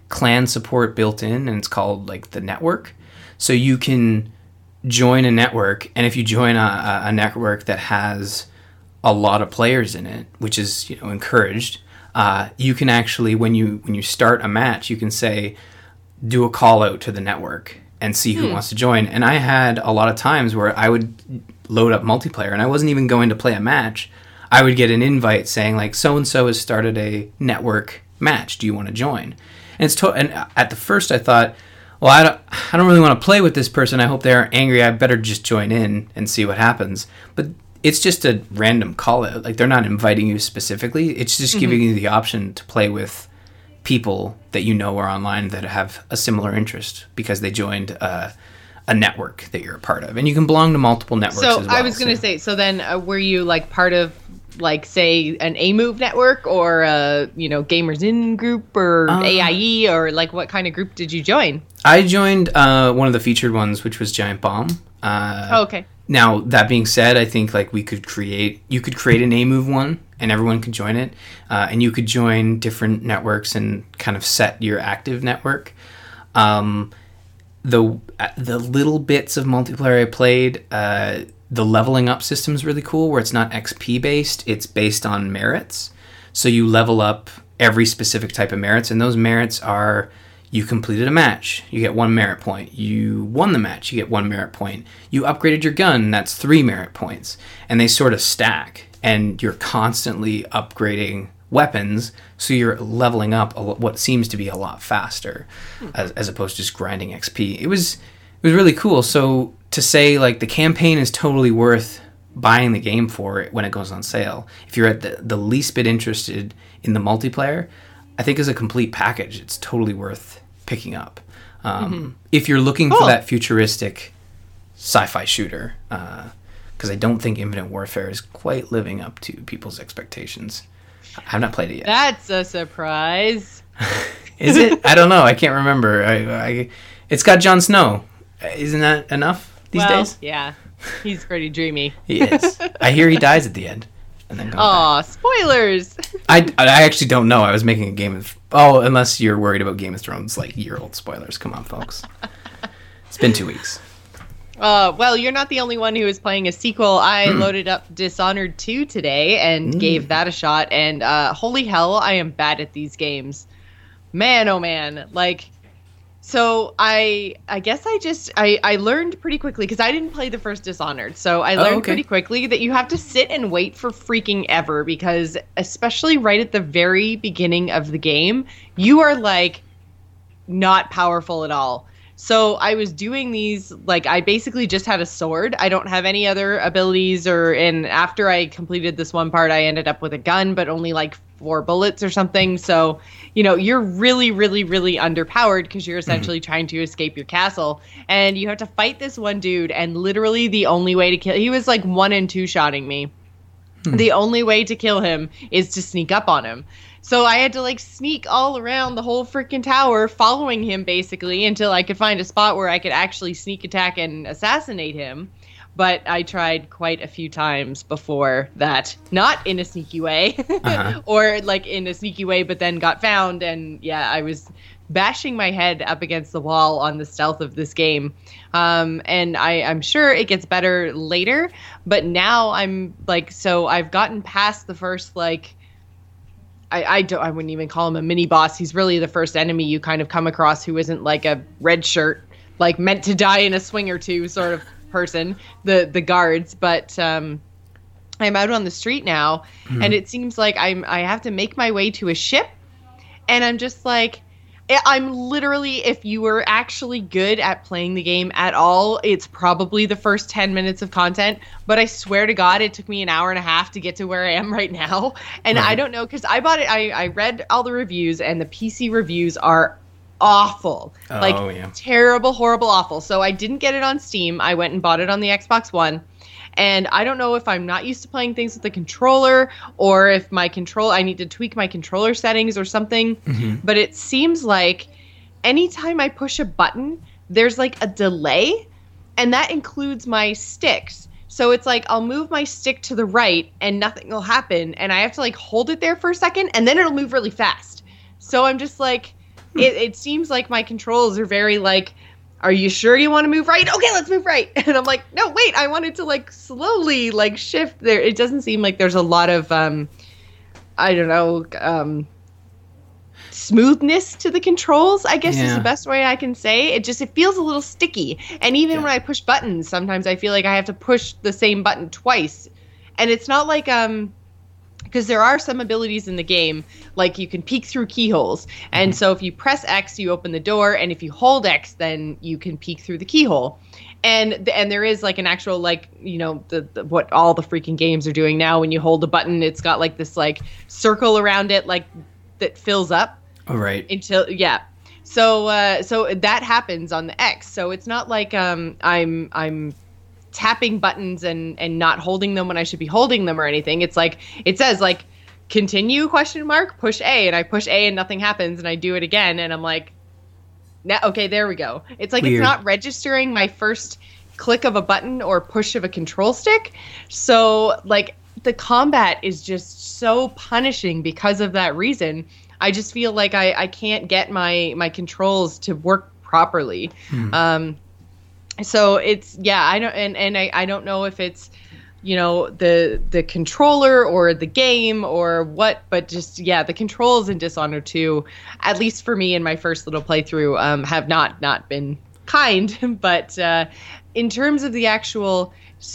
Speaker 2: clan support built in, and it's called like the network. So you can join a network, and if you join a, a network that has a lot of players in it, which is, you know, encouraged, uh, you can actually, when you when you start a match, you can say, do a call out to the network and see who hmm. wants to join. And I had a lot of times where I would load up multiplayer, and I wasn't even going to play a match. I would get an invite saying like, so and so has started a network match. Do you want to join? And it's to- and at the first I thought, well, I don't, I don't really want to play with this person. I hope they aren't angry. I better just join in and see what happens. But it's just a random call out. Like, they're not inviting you specifically. It's just mm-hmm. giving you the option to play with people that you know are online that have a similar interest because they joined uh, a network that you're a part of. And you can belong to multiple networks
Speaker 1: so
Speaker 2: as well.
Speaker 1: I was going to so. say, so then uh, were you like part of, like, say, an A-Move network or a, you know, Gamers In group or um, A I E, or like what kind of group did you join?
Speaker 2: I joined uh, one of the featured ones, which was Giant Bomb. Uh,
Speaker 1: oh, okay.
Speaker 2: Now, that being said, I think like we could create, you could create an A-Move one and everyone could join it. Uh, and you could join different networks and kind of set your active network. Um, the the little bits of multiplayer I played, uh, the leveling up system is really cool, where it's not X P based, it's based on merits. So you level up every specific type of merits, and those merits are, you completed a match, you get one merit point. You won the match, you get one merit point. You upgraded your gun, that's three merit points. And they sort of stack, and you're constantly upgrading weapons, so you're leveling up a, what seems to be a lot faster, hmm. as, as opposed to just grinding X P. It was it was really cool. So to say like the campaign is totally worth buying the game for it when it goes on sale, if you're at the, the least bit interested in the multiplayer, I think as a complete package, it's totally worth picking up. Um, mm-hmm. If you're looking cool. for that futuristic sci-fi shooter, because uh, I don't think Infinite Warfare is quite living up to people's expectations. I've not played it yet.
Speaker 1: That's a surprise.
Speaker 2: Is it? I don't know. I can't remember. I, I, it's got Jon Snow. Isn't that enough these
Speaker 1: well,
Speaker 2: days?
Speaker 1: Yeah. He's pretty dreamy.
Speaker 2: He is. I hear he dies at the end. And then
Speaker 1: Aw, spoilers.
Speaker 2: I, I actually don't know. I was making a Game of... Oh, unless you're worried about Game of Thrones, like, year-old spoilers. Come on, folks. It's been two weeks.
Speaker 1: Uh, well, you're not the only one who is playing a sequel. I mm. loaded up Dishonored two today and mm. gave that a shot. And uh, holy hell, I am bad at these games. Man, oh man. Like... So I I guess I just, I, I learned pretty quickly, because I didn't play the first Dishonored, so I learned oh, okay. pretty quickly that you have to sit and wait for freaking ever, because especially right at the very beginning of the game, you are like not powerful at all. So I was doing these, like, I basically just had a sword. I don't have any other abilities, or, and after I completed this one part, I ended up with a gun, but only like four bullets or something. So, you know, you're really, really, really underpowered because you're essentially mm-hmm. trying to escape your castle. And you have to fight this one dude, and literally the only way to kill, he was like one and two shotting me. Hmm. The only way to kill him is to sneak up on him. So I had to like sneak all around the whole freaking tower, following him basically until I could find a spot where I could actually sneak attack and assassinate him. But I tried quite a few times before that, not in a sneaky way, uh-huh. or like in a sneaky way, but then got found. And yeah, I was bashing my head up against the wall on the stealth of this game. Um, and I, I'm sure it gets better later, but now I'm like, so I've gotten past the first, like, I, I don't, I wouldn't even call him a mini boss. He's really the first enemy you kind of come across who isn't like a red shirt, like meant to die in a swing or two sort of person, the, the guards. But, um, I'm out on the street now mm-hmm. and it seems like I'm, I have to make my way to a ship, and I'm just like, I'm literally, if you were actually good at playing the game at all, it's probably the first ten minutes of content. But I swear to God, it took me an hour and a half to get to where I am right now. And right. I don't know, because I bought it, I, I read all the reviews, and the P C reviews are awful.
Speaker 2: Oh,
Speaker 1: like,
Speaker 2: yeah.
Speaker 1: terrible, horrible, awful. So I didn't get it on Steam. I went and bought it on the Xbox One. And I don't know if I'm not used to playing things with the controller, or if my control, I need to tweak my controller settings or something. Mm-hmm. But it seems like anytime I push a button, there's like a delay, and that includes my sticks. So it's like I'll move my stick to the right and nothing will happen, and I have to like hold it there for a second, and then it'll move really fast. So I'm just like, it, it seems like my controls are very like, are you sure you want to move right? Okay, let's move right. And I'm like, no, wait, I wanted to like slowly like shift there. It doesn't seem like there's a lot of, um, I don't know, um, smoothness to the controls, I guess yeah. is the best way I can say. It just, it feels a little sticky. And even yeah. when I push buttons, sometimes I feel like I have to push the same button twice. And it's not like, um, because there are some abilities in the game, like you can peek through keyholes. And mm-hmm. so if you press X, you open the door. And if you hold X, then you can peek through the keyhole. And and there is like an actual, like, you know, the, the what all the freaking games are doing now. When you hold a button, it's got like this like circle around it, like that fills up.
Speaker 2: Oh, right.
Speaker 1: Until, yeah. So uh, so that happens on the X. So it's not like um I'm I'm tapping buttons and and not holding them when I should be holding them or anything. It's like it says like continue question mark push A, and I push A and nothing happens, and I do it again and I'm like, now okay, there we go. It's like Weird. It's not registering my first click of a button or push of a control stick. So like the combat is just so punishing because of that reason. I just feel like I I can't get my my controls to work properly. Hmm. Um So it's, yeah, I don't, and, and I, I don't know if it's, you know, the, the controller or the game or what, but just, yeah, the controls in Dishonored two, at least for me in my first little playthrough, um, have not, not been kind, but, uh, in terms of the actual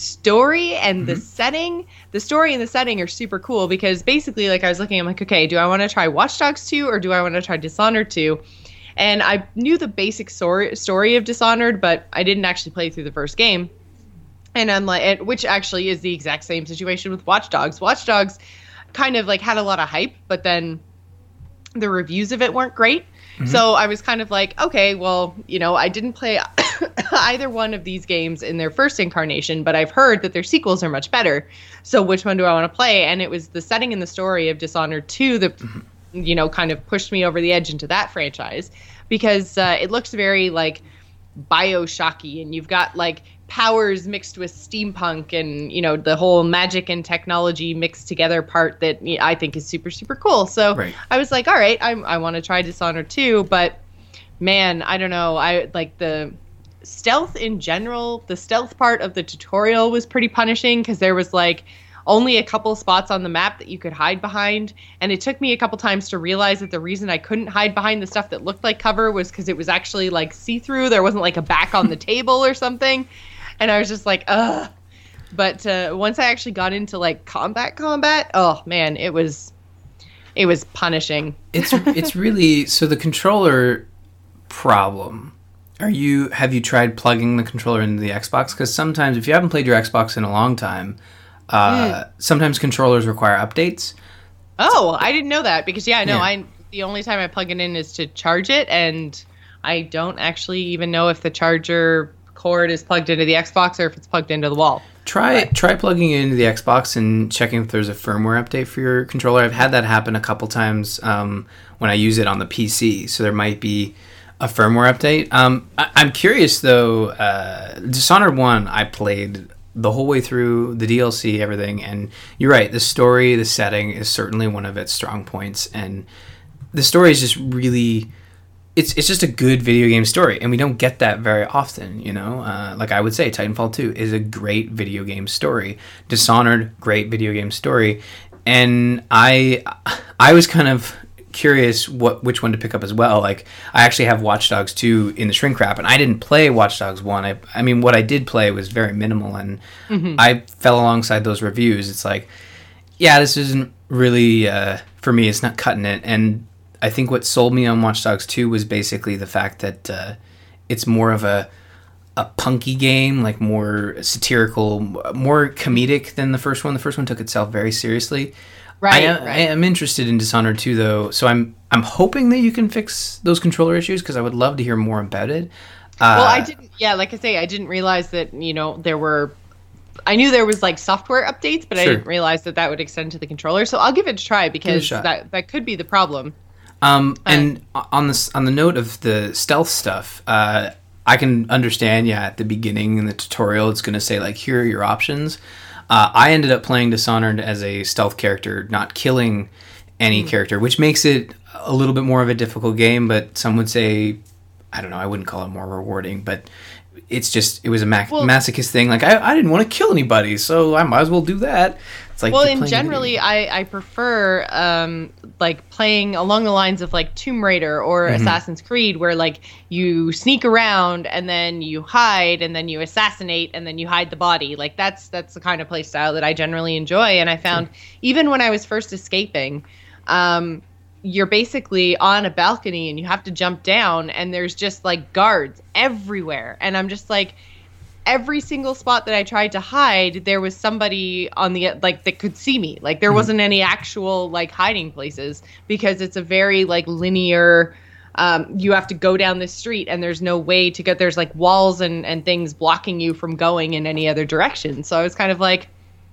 Speaker 1: story and mm-hmm. the setting, the story and the setting are super cool because basically, like I was looking, I'm like, okay, do I want to try Watch Dogs two or do I want to try Dishonored two? And I knew the basic story story of Dishonored, but I didn't actually play through the first game. And I'm like, which actually is the exact same situation with Watch Dogs. Watch Dogs kind of like had a lot of hype, but then the reviews of it weren't great. Mm-hmm. So I was kind of like, okay, well, you know, I didn't play either one of these games in their first incarnation, but I've heard that their sequels are much better. So which one do I want to play? And it was the setting and the story of Dishonored two that, mm-hmm. you know, kind of pushed me over the edge into that franchise because uh, it looks very like Bioshocky, and you've got like powers mixed with steampunk and, you know, the whole magic and technology mixed together part that I think is super, super cool. So right. I was like, all right, I, I want to try Dishonored two, but man, I don't know. I like the stealth in general. The stealth part of the tutorial was pretty punishing because there was like only a couple spots on the map that you could hide behind. And it took me a couple times to realize that the reason I couldn't hide behind the stuff that looked like cover was because it was actually like see-through. There wasn't like a back on the table or something. And I was just like, ugh. But uh, once I actually got into like combat combat, oh man, it was, it was punishing.
Speaker 2: It's, it's really, so the controller problem, are you, have you tried plugging the controller into the Xbox? Because sometimes if you haven't played your Xbox in a long time, Uh, mm. sometimes controllers require updates.
Speaker 1: Oh, I didn't know that because yeah, no, yeah. I the only time I plug it in is to charge it, and I don't actually even know if the charger cord is plugged into the Xbox or if it's plugged into the wall.
Speaker 2: Try but. try plugging it into the Xbox and checking if there's a firmware update for your controller. I've had that happen a couple times um, when I use it on the P C, so there might be a firmware update. Um, I- I'm curious though. Uh, Dishonored one, I played the whole way through, the D L C, everything, and you're right, the story, the setting is certainly one of its strong points, and the story is just really, it's it's just a good video game story, and we don't get that very often, you know? Uh, like I would say, Titanfall two is a great video game story. Dishonored, great video game story, and I I was kind of curious what which one to pick up as well. Like I actually have Watch Dogs two in the shrink wrap, and I didn't play Watch Dogs one. I I mean what I did play was very minimal, and mm-hmm. I fell alongside those reviews. It's like, yeah, this isn't really uh, for me. It's not cutting it. And I think what sold me on Watch Dogs two was basically the fact that uh, it's more of a a punky game, like more satirical, more comedic than the first one. The first one took itself very seriously. Right, I, right. I am interested in Dishonored two, though, so I'm I'm hoping that you can fix those controller issues because I would love to hear more about it. Uh,
Speaker 1: well, I didn't. Yeah, like I say, I didn't realize that you know there were. I knew there was like software updates, but sure. I didn't realize that that would extend to the controller. So I'll give it a try because a that that could be the problem.
Speaker 2: Um, and uh, on this on the note of the stealth stuff, uh, I can understand. Yeah, at the beginning in the tutorial, it's going to say like, here are your options. Uh, I ended up playing Dishonored as a stealth character, not killing any mm. character, which makes it a little bit more of a difficult game, but some would say, I don't know, I wouldn't call it more rewarding, but it's just, it was a ma- well, masochist thing. Like, I, I didn't want to kill anybody, so I might as well do that. It's like,
Speaker 1: well, and generally, I, I prefer, um, like, playing along the lines of, like, Tomb Raider or mm-hmm. Assassin's Creed, where, like, you sneak around, and then you hide, and then you assassinate, and then you hide the body. Like, that's that's the kind of play style that I generally enjoy, and I found, sure. even when I was first escaping, um, you're basically on a balcony, and you have to jump down, and there's just, like, guards everywhere, and I'm just like... every single spot that I tried to hide, there was somebody on the, like, that could see me. Like, there mm-hmm. wasn't any actual, like, hiding places, because it's a very, like, linear, um, you have to go down this street, and there's no way to get, there's, like, walls and, and things blocking you from going in any other direction. So I was kind of like,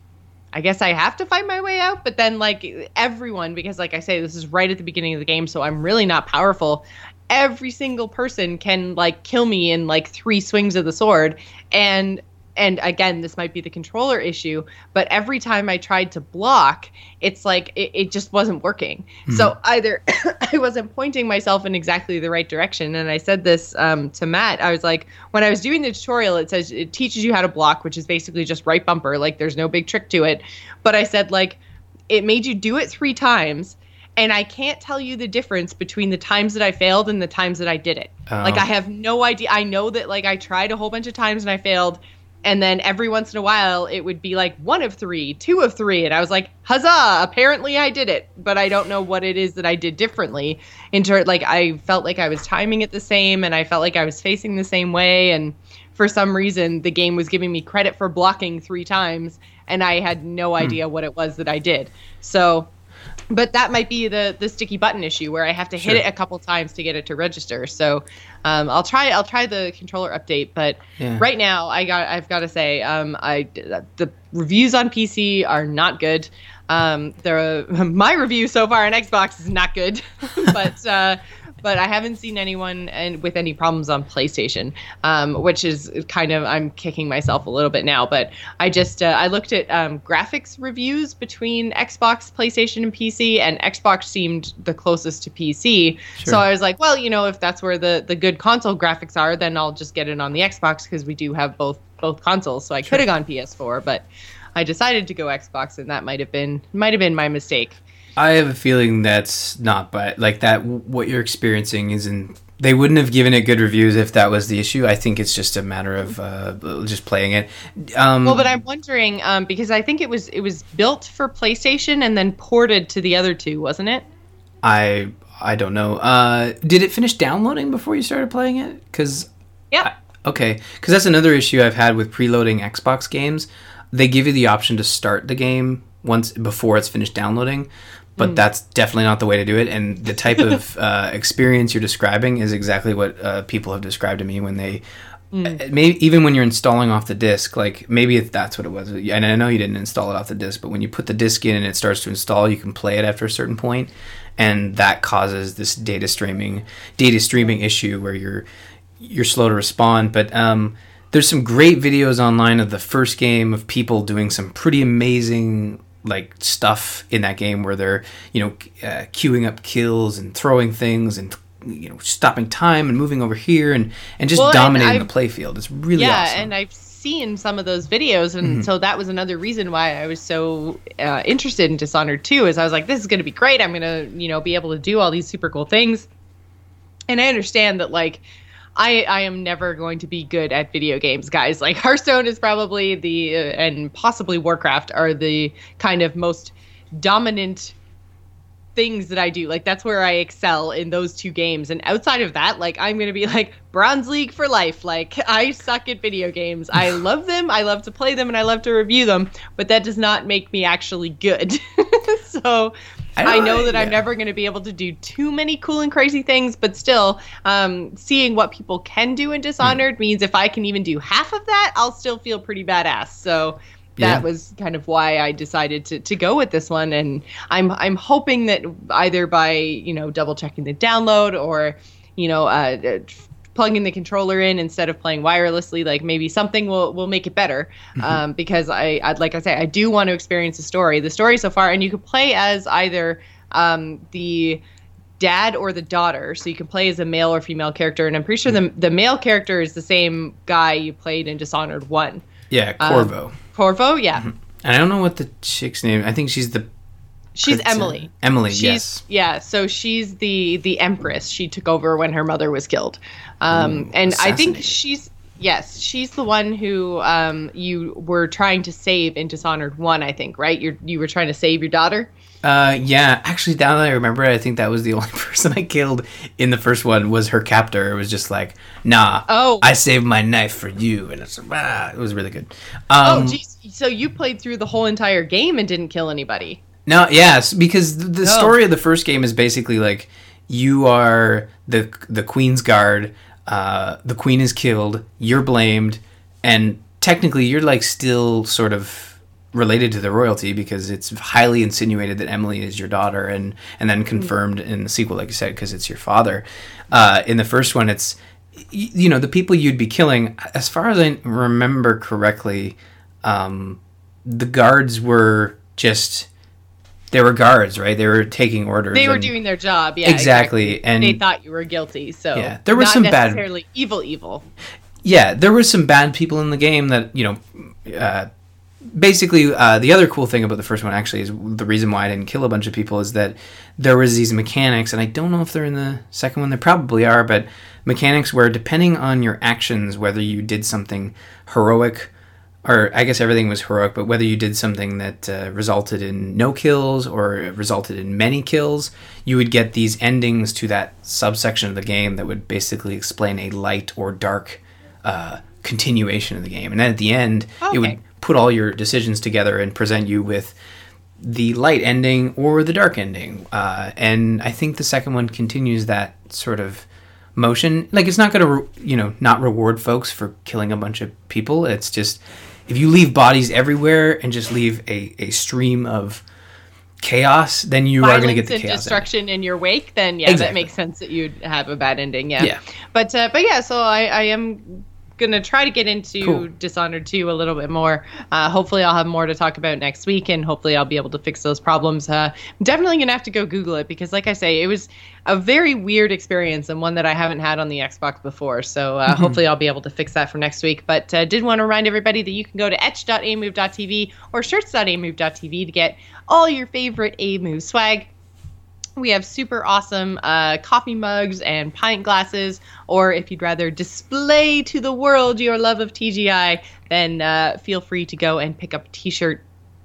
Speaker 1: I guess I have to find my way out. But then, like, everyone, because, like I say, this is right at the beginning of the game, so I'm really not powerful. Every single person can, like, kill me in, like, three swings of the sword. And, and again, this might be the controller issue, but every time I tried to block, it's like, it, it just wasn't working. Mm-hmm. So either I wasn't pointing myself in exactly the right direction. And I said this um, to Matt. I was like, when I was doing the tutorial, it says it teaches you how to block, which is basically just right bumper. Like, there's no big trick to it. But I said, like, it made you do it three times. And I can't tell you the difference between the times that I failed and the times that I did it. Oh. Like, I have no idea. I know that, like, I tried a whole bunch of times and I failed. And then every once in a while, it would be like one of three, two of three. And I was like, huzzah, apparently I did it. But I don't know what it is that I did differently. Inter- like, I felt like I was timing it the same, and I felt like I was facing the same way. And for some reason, the game was giving me credit for blocking three times. And I had no idea hmm. what it was that I did. So... but that might be the the sticky button issue, where I have to hit sure. it a couple times to get it to register. So um, I'll try I'll try the controller update. But yeah. right now, I got I've got to say um, I the reviews on P C are not good. Um, the my review so far on Xbox is not good, but. Uh, But I haven't seen anyone and with any problems on PlayStation, um, which is kind of, I'm kicking myself a little bit now. But I just, uh, I looked at um, graphics reviews between Xbox, PlayStation, and P C, and Xbox seemed the closest to P C. Sure. So I was like, well, you know, if that's where the, the good console graphics are, then I'll just get it on the Xbox, because we do have both both consoles. So I sure. could have gone P S four, but I decided to go Xbox, and that might have been might have been my mistake.
Speaker 2: I have a feeling that's not, but like that, what you're experiencing isn't, they wouldn't have given it good reviews if that was the issue. I think it's just a matter of uh, just playing it. Um,
Speaker 1: well, but I'm wondering, um, because I think it was, it was built for PlayStation and then ported to the other two, wasn't it?
Speaker 2: I, I don't know. Uh, did it finish downloading before you started playing it? Cause
Speaker 1: yeah.
Speaker 2: I, okay. Cause that's another issue I've had with preloading Xbox games. They give you the option to start the game once before it's finished downloading. But mm. that's definitely not the way to do it. And the type of uh, experience you're describing is exactly what uh, people have described to me when they, mm. uh, maybe even when you're installing off the disc, like maybe if that's what it was. And I know you didn't install it off the disc, but when you put the disc in and it starts to install, you can play it after a certain point, and that causes this data streaming, data streaming issue where you're you're slow to respond. But um, there's some great videos online of the first game of people doing some pretty amazing like stuff in that game, where they're, you know, uh, queuing up kills and throwing things and, you know, stopping time and moving over here and, and just well, dominating and the playfield. It's really
Speaker 1: yeah,
Speaker 2: awesome.
Speaker 1: Yeah, and I've seen some of those videos, and mm-hmm. so that was another reason why I was so uh, interested in Dishonored two, is I was like, this is going to be great. I'm going to, you know, be able to do all these super cool things. And I understand that, like, I, I am never going to be good at video games, guys. Like, Hearthstone is probably the, uh, and possibly Warcraft are the kind of most dominant things that I do. Like, that's where I excel in those two games. And outside of that, like, I'm going to be like Bronze League for life. Like, I suck at video games. I love them. I love to play them, and I love to review them. But that does not make me actually good. So I, I know that yeah. I'm never going to be able to do too many cool and crazy things, but still, um, seeing what people can do in Dishonored mm. means if I can even do half of that, I'll still feel pretty badass. So that yeah. was kind of why I decided to, to go with this one. And I'm I'm hoping that either by, you know, double checking the download, or, you know, uh, plugging the controller in instead of playing wirelessly, like maybe something will, will make it better. Mm-hmm. Um, because I, I'd like I say, I do want to experience the story. The story so far, and you could play as either um, the dad or the daughter. So you can play as a male or female character. And I'm pretty sure the, the male character is the same guy you played in Dishonored one.
Speaker 2: Yeah, Corvo.
Speaker 1: Um, Corvo, yeah.
Speaker 2: Mm-hmm. And I don't know what the chick's name. I think she's the.
Speaker 1: She's
Speaker 2: princess.
Speaker 1: Emily.
Speaker 2: Emily,
Speaker 1: she's,
Speaker 2: yes.
Speaker 1: Yeah, so she's the the empress. She took over when her mother was killed. Um,
Speaker 2: Ooh,
Speaker 1: and I think she's yes, she's the one who um, you were trying to save in Dishonored one. I think, right? You you were trying to save your daughter.
Speaker 2: Uh, yeah. Actually, now that I remember it, I think that was the only person I killed in the first one was her captor. It was just like, nah.
Speaker 1: Oh.
Speaker 2: I saved my knife for you, and it's ah, it was really good. Um,
Speaker 1: oh, geez. So you played through the whole entire game and didn't kill anybody.
Speaker 2: No, yes, because the, the
Speaker 1: Oh.
Speaker 2: story of the first game is basically like you are the the Queen's Guard. Uh, the Queen is killed. You're blamed, and technically, you're like still sort of related to the royalty because it's highly insinuated that Emily is your daughter, and and then confirmed in the sequel, like you said, because it's your father. Uh, in the first one, it's y- you know the people you'd be killing. As far as I remember correctly, um, the guards were just. They were guards, right? They were taking orders.
Speaker 1: They were
Speaker 2: and,
Speaker 1: doing their job, yeah.
Speaker 2: Exactly,
Speaker 1: Exactly.
Speaker 2: and
Speaker 1: they thought you were guilty, so
Speaker 2: yeah, there were
Speaker 1: not
Speaker 2: some bad-
Speaker 1: necessarily evil evil.
Speaker 2: yeah, there were some bad people in the game that you know. Uh, basically, uh, the other cool thing about the first one actually is the reason why I didn't kill a bunch of people is that there was these mechanics, and I don't know if they're in the second one. They probably are, but mechanics where depending on your actions, whether you did something heroic. Or I guess everything was heroic, but whether you did something that uh, resulted in no kills or resulted in many kills, you would get these endings to that subsection of the game that would basically explain a light or dark uh, continuation of the game. And then at the end,
Speaker 1: Okay.
Speaker 2: it would put all your decisions together and present you with the light ending or the dark ending. Uh, and I think the second one continues that sort of motion. Like, it's not going to, re- you know, not reward folks for killing a bunch of people. It's just... If you leave bodies everywhere and just leave a, a stream of chaos, then you
Speaker 1: Violence
Speaker 2: are going to get the
Speaker 1: and
Speaker 2: chaos.
Speaker 1: destruction in your wake, then yeah,
Speaker 2: Exactly.
Speaker 1: that makes sense that you'd have a bad ending. Yeah.
Speaker 2: Yeah.
Speaker 1: But uh, but yeah, so I, I am gonna try to get into
Speaker 2: Cool.
Speaker 1: Dishonored two a little bit more. Uh, hopefully, I'll have more to talk about next week, and hopefully, I'll be able to fix those problems. Uh, I'm definitely gonna have to go Google it because, like I say, it was a very weird experience and one that I haven't had on the Xbox before. So uh, mm-hmm. hopefully, I'll be able to fix that for next week. But uh, did want to remind everybody that you can go to etch dot a move dot t v or shirts dot a move dot t v to get all your favorite A-Move swag. We have super awesome uh, coffee mugs and pint glasses, or if you'd rather display to the world your love of T G I, then uh, feel free to go and pick up a t-shirt.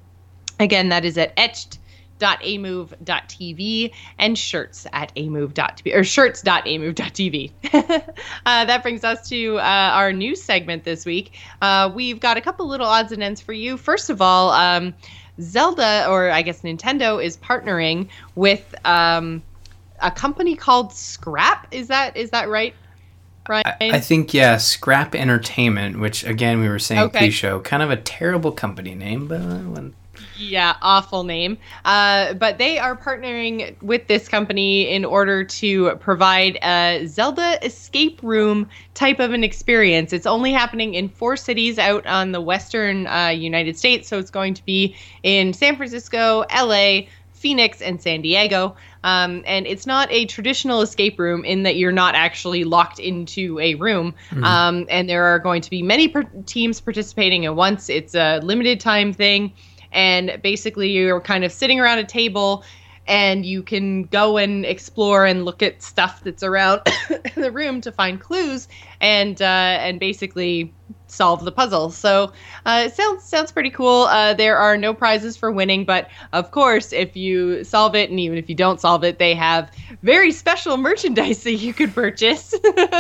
Speaker 1: Again, that is at etched dot a move dot t v and shirts at a move dot t v or shirts dot a move dot t v. uh, that brings us to uh, our news segment this week. Uh, we've got a couple little odds and ends for you. First of all, um, Zelda, or I guess Nintendo, is partnering with um, a company called Scrap. Is that is that right, Ryan?
Speaker 2: I, I think, yeah, Scrap Entertainment, which, again, we were saying
Speaker 1: Okay.
Speaker 2: pre-show, kind of a terrible company name, but... Uh, when...
Speaker 1: Yeah, awful name. Uh, but they are partnering with this company in order to provide a Zelda escape room type of an experience. It's only happening in four cities out on the western uh, United States. So it's going to be in San Francisco, L A, Phoenix, and San Diego. Um, and it's not a traditional escape room in that you're not actually locked into a room. Mm-hmm. Um, and there are going to be many per- teams participating at once. It's a limited time thing. And basically, you're kind of sitting around a table, and you can go and explore and look at stuff that's around the room to find clues, and uh, and basically solve the puzzle. So uh, it sounds sounds pretty cool. Uh, there are no prizes for winning, but of course, if you solve it, and even if you don't solve it, they have very special merchandise that you could purchase.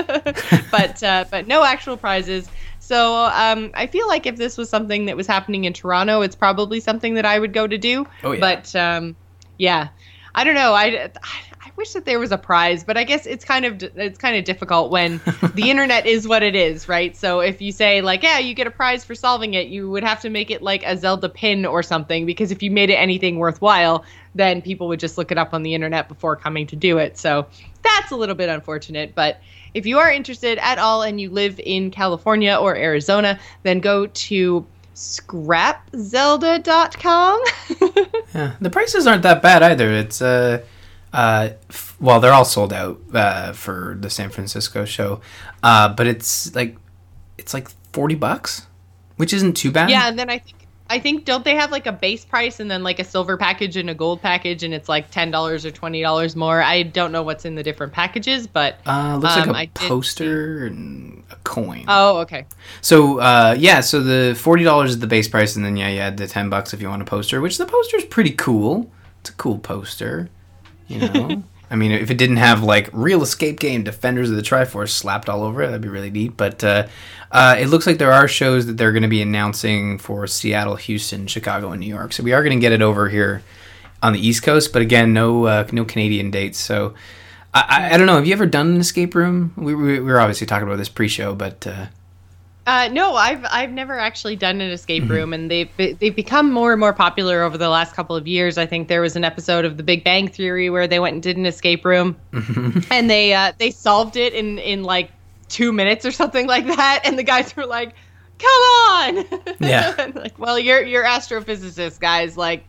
Speaker 1: but uh, but no actual prizes. So um, I feel like if this was something that was happening in Toronto, it's probably something that I would go to do.
Speaker 2: Oh, yeah.
Speaker 1: But um, yeah, I don't know. I, I wish that there was a prize, but I guess it's kind of it's kind of difficult when the internet is what it is, right? So if you say like, yeah, you get a prize for solving it, you would have to make it like a Zelda pin or something, because if you made it anything worthwhile, then people would just look it up on the internet before coming to do it. So that's a little bit unfortunate, but if you are interested at all and you live in California or Arizona, then go to scrap zelda dot com.
Speaker 2: Yeah, the prices aren't that bad either. It's uh, Uh, f- well, they're all sold out uh, for the San Francisco show, uh, but it's like it's like forty bucks, which isn't too bad.
Speaker 1: Yeah, and then I think I think don't they have like a base price and then like a silver package and a gold package, and it's like ten dollars or twenty dollars more. I don't know what's in the different packages, but
Speaker 2: uh, looks
Speaker 1: um,
Speaker 2: like a poster and a coin.
Speaker 1: Oh, okay.
Speaker 2: So uh, yeah, so the forty dollars is the base price, and then yeah, you add the ten bucks if you want a poster, which the poster is pretty cool. It's a cool poster, you know. I mean, if it didn't have like real escape game Defenders of the Triforce slapped all over it, that'd be really neat. But uh, uh, it looks like there are shows that they're going to be announcing for Seattle, Houston, Chicago, and New York. So we are going to get it over here on the East Coast. But again, no uh, no Canadian dates. So I, I, I don't know. Have you ever done an escape room? We, we, we were obviously talking about this pre-show, but... Uh,
Speaker 1: Uh, no, I've I've never actually done an escape room, mm-hmm. and they've they've become more and more popular over the last couple of years. I think there was an episode of The Big Bang Theory where they went and did an escape room, mm-hmm. and they uh, they solved it in, in like two minutes or something like that, and the guys were like, "Come on!"
Speaker 2: Yeah.
Speaker 1: Like, well, you're you're astrophysicists, guys. Like.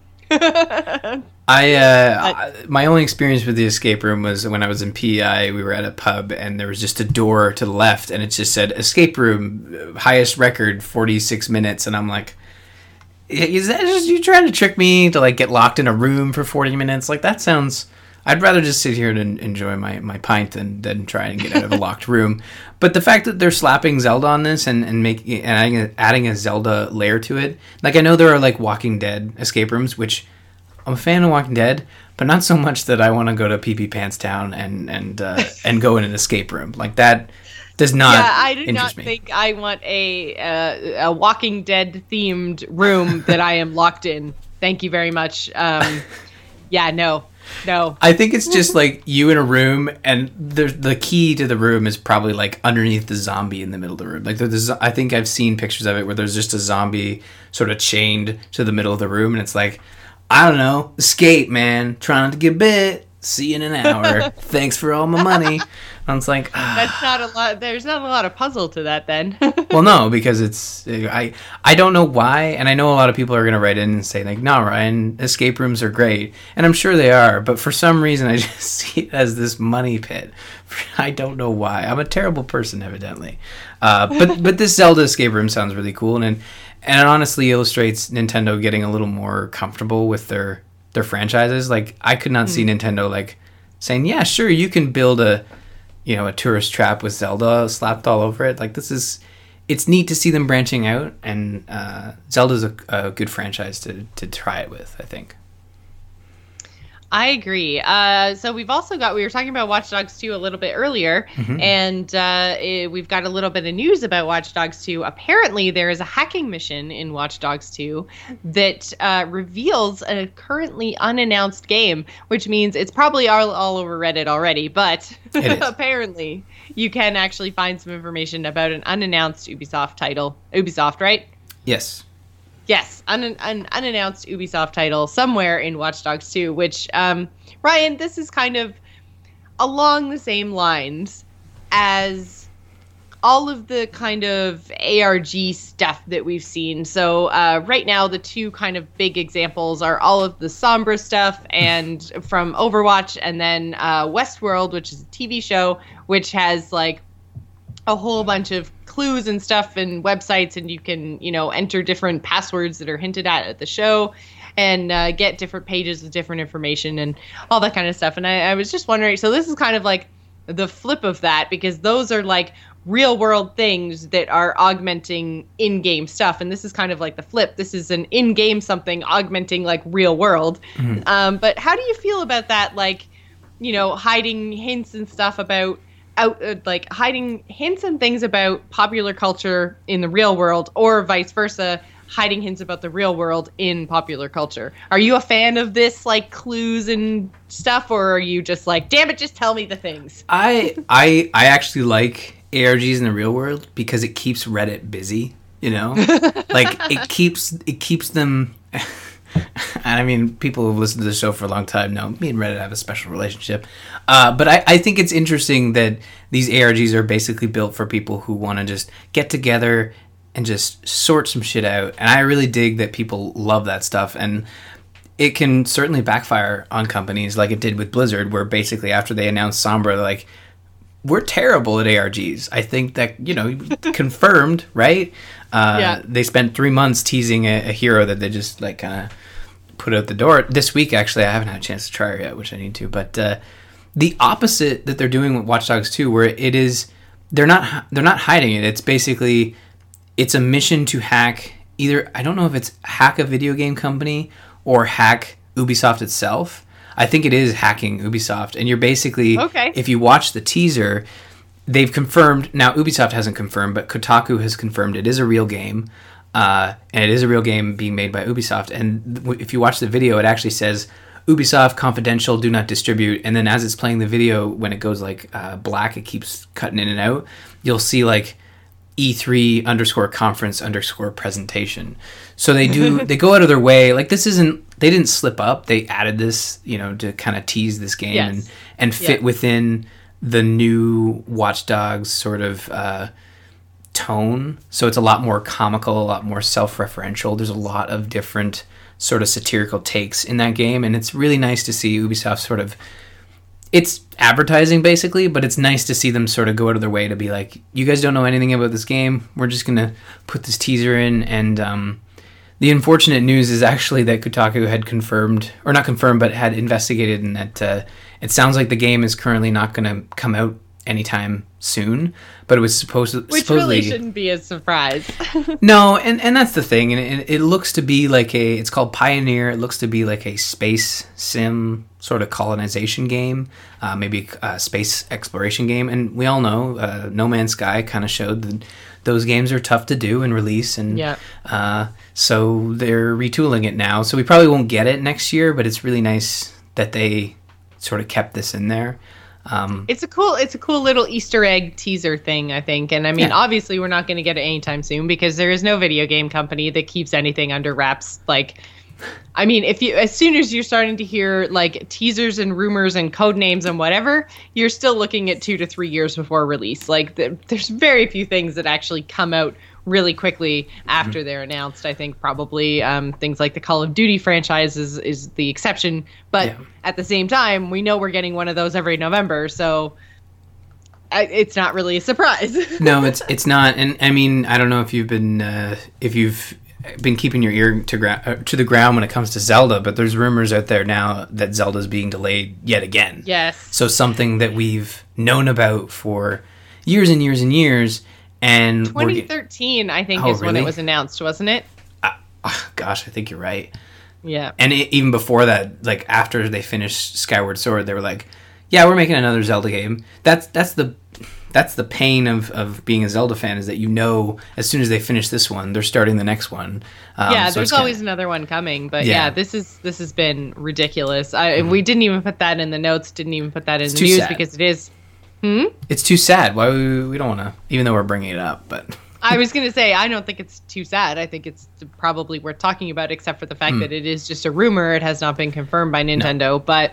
Speaker 2: I uh, my only experience with the escape room was when I was in P E I. We were at a pub and there was just a door to the left, and it just said "escape room, highest record, forty-six minutes." And I'm like, "Is that just you trying to trick me to like get locked in a room for forty minutes?" Like that sounds. I'd rather just sit here and enjoy my, my pint than, than try and get out of a locked room. But the fact that they're slapping Zelda on this and and making and adding, adding a Zelda layer to it, like I know there are like Walking Dead escape rooms, which I'm a fan of Walking Dead, but not so much that I want to go to Pee Pee Pants Town and and uh, and go in an escape room like that. Does not.
Speaker 1: Yeah, I do
Speaker 2: interest
Speaker 1: not
Speaker 2: me.
Speaker 1: think I want a uh, a Walking Dead themed room that I am locked in. Thank you very much. Um, yeah, no. No.
Speaker 2: I think it's just like you in a room, and the the key to the room is probably like underneath the zombie in the middle of the room. Like there's, I think I've seen pictures of it where there's just a zombie sort of chained to the middle of the room, and it's like, I don't know, escape, man, trying to get bit. See you in an hour. Thanks for all my money. And it's like ah.
Speaker 1: That's not a lot. There's not a lot of puzzle to that then.
Speaker 2: Well, no, because it's I I don't know why, and I know a lot of people are gonna write in and say like, no, Ryan, escape rooms are great, and I'm sure they are, but for some reason I just see it as this money pit. I don't know why. I'm a terrible person, evidently. Uh, but but this Zelda escape room sounds really cool, and and it honestly illustrates Nintendo getting a little more comfortable with their their franchises. Like I could not mm. see Nintendo like saying, yeah, sure, you can build a you know, a tourist trap with Zelda slapped all over it. Like this is, it's neat to see them branching out, and uh, Zelda's a, a good franchise to, to try it with, I think.
Speaker 1: I agree. Uh, so we've also got, we were talking about Watch Dogs two a little bit earlier, mm-hmm. and uh, it, we've got a little bit of news about Watch Dogs two. Apparently there is a hacking mission in Watch Dogs two that uh, reveals a currently unannounced game, which means it's probably all, all over Reddit already, but apparently you can actually find some information about an unannounced Ubisoft title. Ubisoft, right?
Speaker 2: Yes.
Speaker 1: Yes, an, an unannounced Ubisoft title somewhere in Watch Dogs two, which, um, Ryan, this is kind of along the same lines as all of the kind of A R G stuff that we've seen. So uh, right now, the two kind of big examples are all of the Sombra stuff and from Overwatch, and then uh, Westworld, which is a T V show, which has like a whole bunch of clues and stuff and websites, and you can, you know, enter different passwords that are hinted at at the show and uh, get different pages with different information and all that kind of stuff. And I, I was just wondering, so this is kind of like the flip of that, because those are like real world things that are augmenting in-game stuff. And this is kind of like the flip. This is an in-game something augmenting like real world. Mm-hmm. Um, but how do you feel about that? Like, you know, hiding hints and stuff about out uh, like hiding hints and things about popular culture in the real world, or vice versa, hiding hints about the real world in popular culture. Are you a fan of this, like clues and stuff, or are you just like, damn it, just tell me the things?
Speaker 2: I I I actually like A R Gs in the real world because it keeps Reddit busy, you know? Like it keeps it keeps them and I mean, people who've listened to the show for a long time know me and Reddit have a special relationship. Uh, but I, I think it's interesting that these A R Gs are basically built for people who want to just get together and just sort some shit out. And I really dig that people love that stuff. And it can certainly backfire on companies like it did with Blizzard, where basically after they announced Sombra, they're like, we're terrible at A R Gs. I think that, you know, confirmed, right? Uh, yeah. They spent three months teasing a, a hero that they just like kind of put out the door. This week, actually, I haven't had a chance to try her yet, which I need to. But uh, the opposite that they're doing with Watch Dogs two, where it is, they're not they're not hiding it. It's basically, it's a mission to hack either, I don't know if it's hack a video game company or hack Ubisoft itself. I think it is hacking Ubisoft, and you're basically,
Speaker 1: okay.
Speaker 2: if you watch the teaser, they've confirmed, now Ubisoft hasn't confirmed, but Kotaku has confirmed it is a real game, uh, and it is a real game being made by Ubisoft, and th- if you watch the video, it actually says, Ubisoft confidential, do not distribute, and then as it's playing the video, when it goes like uh, black, it keeps cutting in and out, you'll see like E three underscore conference underscore presentation. So they do, they go out of their way, like this isn't, they didn't slip up. They added this, you know, to kind of tease this game yes. and, and fit yeah. within the new Watch Dogs sort of uh, tone. So it's a lot more comical, a lot more self-referential. There's a lot of different sort of satirical takes in that game. And it's really nice to see Ubisoft sort of, it's advertising basically, but it's nice to see them sort of go out of their way to be like, you guys don't know anything about this game. We're just going to put this teaser in. And, um, the unfortunate news is actually that Kotaku had confirmed, or not confirmed, but had investigated, and that uh, it sounds like the game is currently not going to come out anytime soon. But it was supposed to,
Speaker 1: which
Speaker 2: supposedly,
Speaker 1: really shouldn't be a surprise.
Speaker 2: No, and, and that's the thing, and it, it looks to be like a, it's called Pioneer. It looks to be like a space sim sort of colonization game, uh, maybe a space exploration game. And we all know uh, No Man's Sky kind of showed that those games are tough to do and release, and
Speaker 1: yeah.
Speaker 2: uh, so they're retooling it now. So we probably won't get it next year, but it's really nice that they sort of kept this in there. Um,
Speaker 1: it's a cool, it's a cool little Easter egg teaser thing, I think. And I mean,
Speaker 2: yeah.
Speaker 1: obviously, we're not going to get it anytime soon because there is no video game company that keeps anything under wraps. Like, I mean, if you, as soon as you're starting to hear like teasers and rumors and code names and whatever, you're still looking at two to three years before release. Like, the, there's very few things that actually come out really quickly after mm-hmm. they're announced. I think probably um, things like the Call of Duty franchise is, is the exception. But yeah. at the same time, we know we're getting one of those every November. So I, it's not really a surprise.
Speaker 2: No, it's it's not. And I mean, I don't know if you've been, uh, if you've been keeping your ear to, gra- uh, to the ground when it comes to Zelda, but there's rumors out there now that Zelda's being delayed yet again.
Speaker 1: Yes.
Speaker 2: So something that we've known about for years and years and years. And
Speaker 1: twenty thirteen, I think,
Speaker 2: oh,
Speaker 1: is
Speaker 2: really?
Speaker 1: when it was announced, wasn't it?
Speaker 2: Uh, oh, gosh, I think you're right.
Speaker 1: Yeah.
Speaker 2: And it, even before that, like after they finished Skyward Sword, they were like, "Yeah, we're making another Zelda game." That's that's the that's the pain of, of being a Zelda fan, is that you know as soon as they finish this one, they're starting the next one.
Speaker 1: Um, yeah, so there's always kinda, another one coming. But yeah. yeah, this is this has been ridiculous. I, mm-hmm. We didn't even put that in the notes. Didn't even put that in
Speaker 2: it's
Speaker 1: the news
Speaker 2: sad.
Speaker 1: because it is. Hmm?
Speaker 2: It's too sad. Why we, we don't want to, even though we're bringing it up, but
Speaker 1: I was going to say, I don't think it's too sad. I think it's probably worth talking about, except for the fact mm. that it is just a rumor. It has not been confirmed by Nintendo, no. but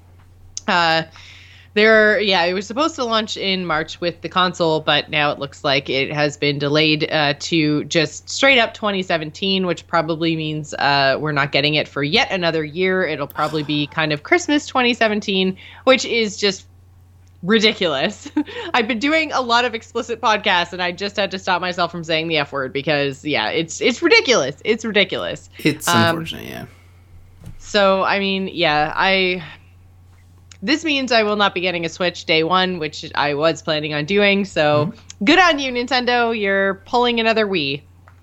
Speaker 1: uh, there, yeah, it was supposed to launch in March with the console, but now it looks like it has been delayed uh, to just straight up twenty seventeen, which probably means uh, we're not getting it for yet another year. It'll probably be kind of Christmas twenty seventeen, which is just ridiculous. I've been doing a lot of explicit podcasts and I just had to stop myself from saying the F word because yeah, it's it's ridiculous. It's ridiculous.
Speaker 2: It's um, unfortunate, yeah.
Speaker 1: So, I mean, yeah, I this means I will not be getting a Switch day one, which I was planning on doing. So, mm-hmm. good on you, Nintendo. You're pulling another Wii.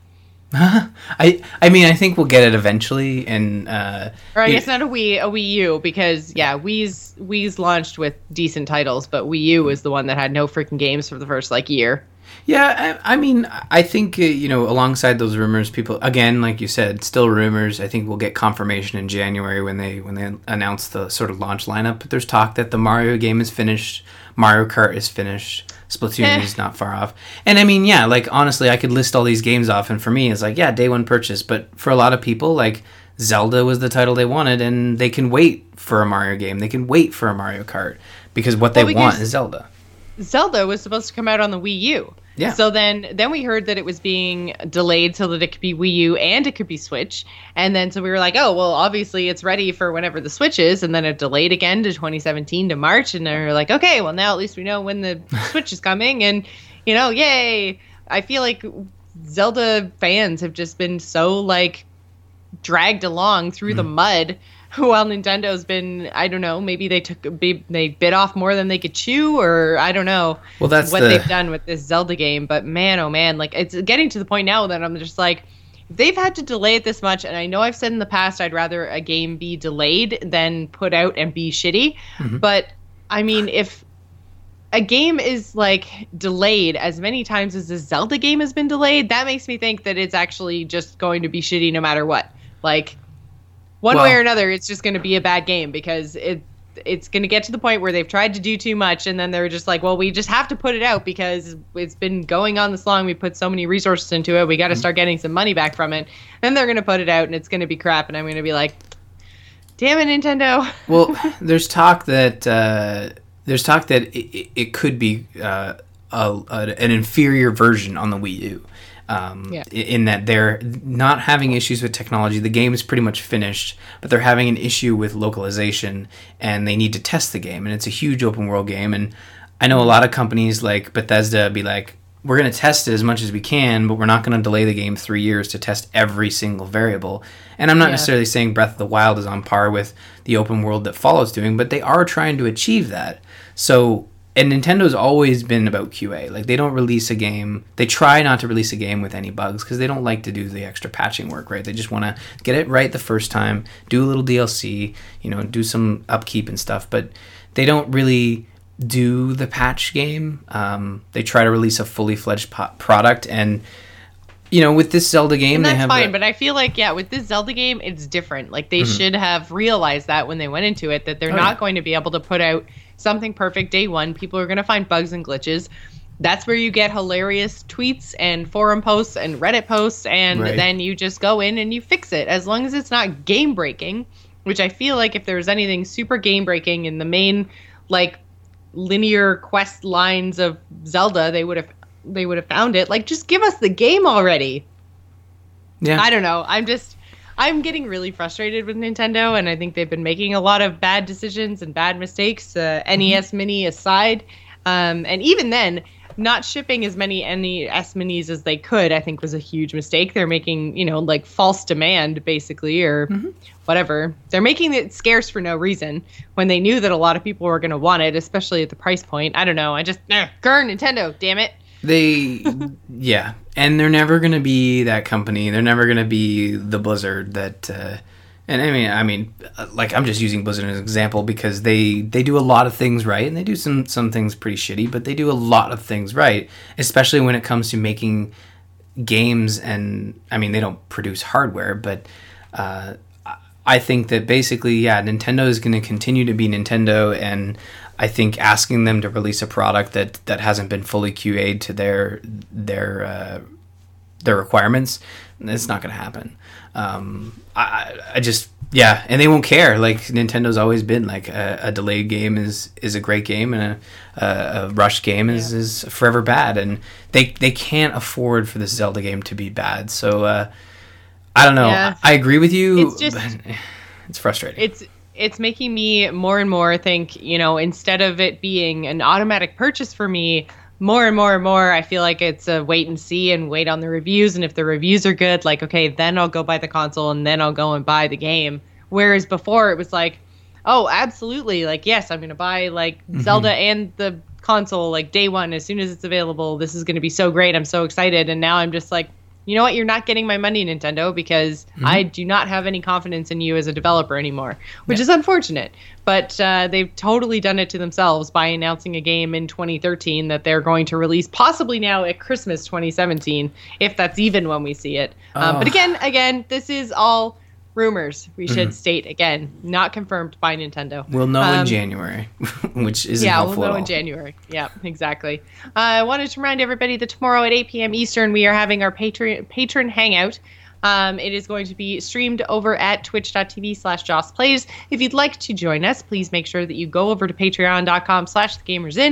Speaker 2: I I mean, I think we'll get it eventually, and uh,
Speaker 1: or I guess know. not a Wii, a Wii U, because yeah, Wii's Wii's launched with decent titles, but Wii U was the one that had no freaking games for the first like year.
Speaker 2: Yeah, I, I mean, I think uh, you know, alongside those rumors, people again, like you said, still rumors. I think we'll get confirmation in January when they when they announce the sort of launch lineup. But there's talk that the Mario game is finished, Mario Kart is finished. Splatoon is not far off. And I mean, yeah, like, honestly, I could list all these games off, and for me, it's like, yeah, day one purchase. But for a lot of people, like, Zelda was the title they wanted, and they can wait for a Mario game. They can wait for a Mario Kart, because what well, they because want is Zelda.
Speaker 1: Zelda was supposed to come out on the Wii U.
Speaker 2: Yeah.
Speaker 1: So then, then we heard that it was being delayed so that it could be Wii U and it could be Switch. And then so we were like, oh, well, obviously it's ready for whenever the Switch is. And then it delayed again to twenty seventeen to March. And then we were like, okay, well, now at least we know when the Switch is coming. And, you know, yay. I feel like Zelda fans have just been so, like, dragged along through mm. the mud. While Nintendo's been, I don't know, maybe they took they bit off more than they could chew, or I don't know
Speaker 2: well, that's
Speaker 1: what
Speaker 2: the...
Speaker 1: they've done with this Zelda game. But man, oh man, like it's getting to the point now that I'm just like, if they've had to delay it this much, and I know I've said in the past I'd rather a game be delayed than put out and be shitty. Mm-hmm. But I mean, if a game is like delayed as many times as the Zelda game has been delayed, that makes me think that it's actually just going to be shitty no matter what. Like. One well, way or another, it's just going to be a bad game because it it's going to get to the point where they've tried to do too much, and then they're just like, well, we just have to put it out because it's been going on this long. We put so many resources into it. We got to start getting some money back from it. Then they're going to put it out, and it's going to be crap, and I'm going to be like, damn it, Nintendo.
Speaker 2: Well, there's talk that uh, there's talk that it, it could be uh, a, a, an inferior version on the Wii U. Um, yeah. In that they're not having issues with technology. The game is pretty much finished, but they're having an issue with localization, and they need to test the game. And it's a huge open world game. And I know a lot of companies like Bethesda be like, we're going to test it as much as we can, but we're not going to delay the game three years to test every single variable. And I'm not yeah. necessarily saying Breath of the Wild is on par with the open world that Fallout's doing, but they are trying to achieve that. So... And Nintendo's always been about Q A. Like, they don't release a game. They try not to release a game with any bugs because they don't like to do the extra patching work, right? They just want to get it right the first time, do a little D L C, you know, do some upkeep and stuff. But they don't really do the patch game. Um, they try to release a fully fledged po- product. And, you know, with this Zelda game,
Speaker 1: and that's
Speaker 2: they have
Speaker 1: fine.
Speaker 2: The-
Speaker 1: but I feel like, yeah, with this Zelda game, it's different. Like, they mm-hmm. should have realized that when they went into it, that they're oh, not yeah. going to be able to put out something perfect day one. People are going to find bugs and glitches. That's where you get hilarious tweets and forum posts and Reddit posts, and right. then you just go in and you fix it. As long as it's not game breaking, which I feel like if there was anything super game breaking in the main like linear quest lines of Zelda, they would have they would have found it. Like, just give us the game already. Yeah. I don't know. I'm just I'm getting really frustrated with Nintendo, and I think they've been making a lot of bad decisions and bad mistakes, uh, N E S Mini aside. Um, and even then, not shipping as many N E S Minis as they could, I think, was a huge mistake. They're making, you know, like false demand, basically, or mm-hmm. whatever. They're making it scarce for no reason when they knew that a lot of people were going to want it, especially at the price point. I don't know. I just, eh, grr, Nintendo, damn it.
Speaker 2: They, yeah, and they're never going to be that company. They're never going to be the Blizzard that, uh, and I mean, I mean, like, I'm just using Blizzard as an example because they, they do a lot of things right, and they do some, some things pretty shitty, but they do a lot of things right, especially when it comes to making games. And I mean, they don't produce hardware, but uh, I think that basically, yeah, Nintendo is going to continue to be Nintendo, and I think asking them to release a product that, that hasn't been fully Q A'd to their their uh, their requirements, it's not going to happen. Um, I I just yeah, and they won't care. Like, Nintendo's always been like a, a delayed game is, is a great game, and a, a, a rushed game is, yeah. is forever bad, and they they can't afford for this Zelda game to be bad. So uh, I don't know. Yeah. I, I agree with you.
Speaker 1: It's just
Speaker 2: but it's frustrating.
Speaker 1: It's. It's making me more and more think, you know, instead of it being an automatic purchase for me, more and more and more, I feel like it's a wait and see and wait on the reviews. And if the reviews are good, like, okay, then I'll go buy the console and then I'll go and buy the game. Whereas before it was like, oh, absolutely. Like, yes, I'm going to buy like mm-hmm. Zelda and the console like day one as soon as it's available. This is going to be so great. I'm so excited. And now I'm just like, you know what? You're not getting my money, Nintendo, because mm-hmm. I do not have any confidence in you as a developer anymore, which yeah. is unfortunate. But uh, they've totally done it to themselves by announcing a game in twenty thirteen that they're going to release possibly now at Christmas twenty seventeen, if that's even when we see it. Oh. Um, but again, again, this is all rumors. We should mm-hmm. state again, not confirmed by Nintendo.
Speaker 2: We'll know um, in January, which isn't
Speaker 1: yeah,
Speaker 2: helpful
Speaker 1: we'll know
Speaker 2: at all.
Speaker 1: in January. Yeah, exactly. Uh, I wanted to remind everybody that tomorrow at eight p.m. Eastern, we are having our patron patron hangout. Um, it is going to be streamed over at twitch.tv slash Joss Plays. If you'd like to join us, please make sure that you go over to patreon.com slash the gamers in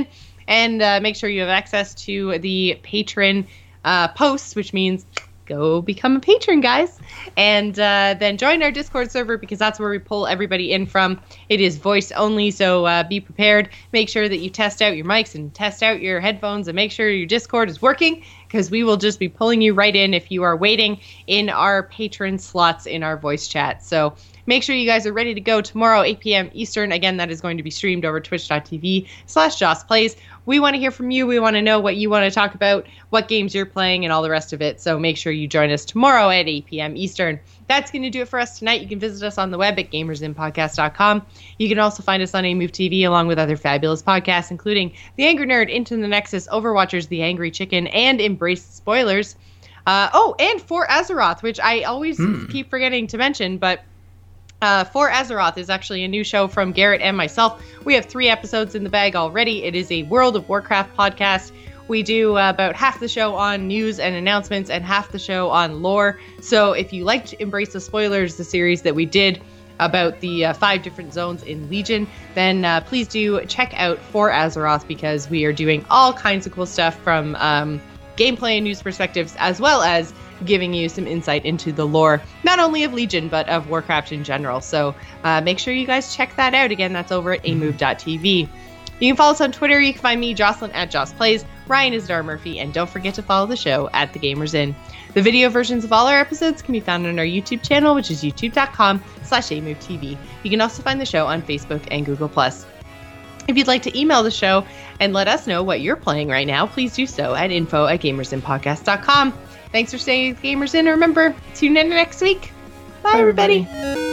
Speaker 1: And uh, make sure you have access to the patron uh, posts, which means go become a patron, guys. And uh, then join our Discord server, because that's where we pull everybody in from. It is voice only, so uh, be prepared. Make sure that you test out your mics and test out your headphones and make sure your Discord is working, because we will just be pulling you right in if you are waiting in our patron slots in our voice chat. So make sure you guys are ready to go tomorrow, eight p.m. Eastern. Again, that is going to be streamed over twitch.tv slash Joss Plays. We want to hear from you. We want to know what you want to talk about, what games you're playing, and all the rest of it. So make sure you join us tomorrow at eight p.m. Eastern. That's going to do it for us tonight. You can visit us on the web at gamers in podcast dot com. You can also find us on A Move T V along with other fabulous podcasts, including The Angry Nerd, Into the Nexus, Overwatchers, The Angry Chicken, and Embrace Spoilers. Uh, oh, and For Azeroth, which I always mm. keep forgetting to mention, but Uh, For Azeroth is actually a new show from Garrett and myself. We have three episodes in the bag already. It is a World of Warcraft podcast. We do uh, about half the show on news and announcements and half the show on lore. So if you liked Embrace the Spoilers, the series that we did about the uh, five different zones in Legion, then uh, please do check out For Azeroth, because we are doing all kinds of cool stuff from um, gameplay and news perspectives, as well as giving you some insight into the lore, not only of Legion, but of Warcraft in general. So uh, make sure you guys check that out. Again, that's over at a move dot t v. You can follow us on Twitter. You can find me, Jocelyn, at Joss Plays. Ryan is Dar Murphy. And don't forget to follow the show at The Gamers Inn. The video versions of all our episodes can be found on our YouTube channel, which is youtube.com slash amovetv. You can also find the show on Facebook and Google Plus. If you'd like to email the show and let us know what you're playing right now, please do so at info at gamers in podcast dot com. Thanks for staying with Gamers In. Remember, tune in next week. Bye, Bye everybody. everybody.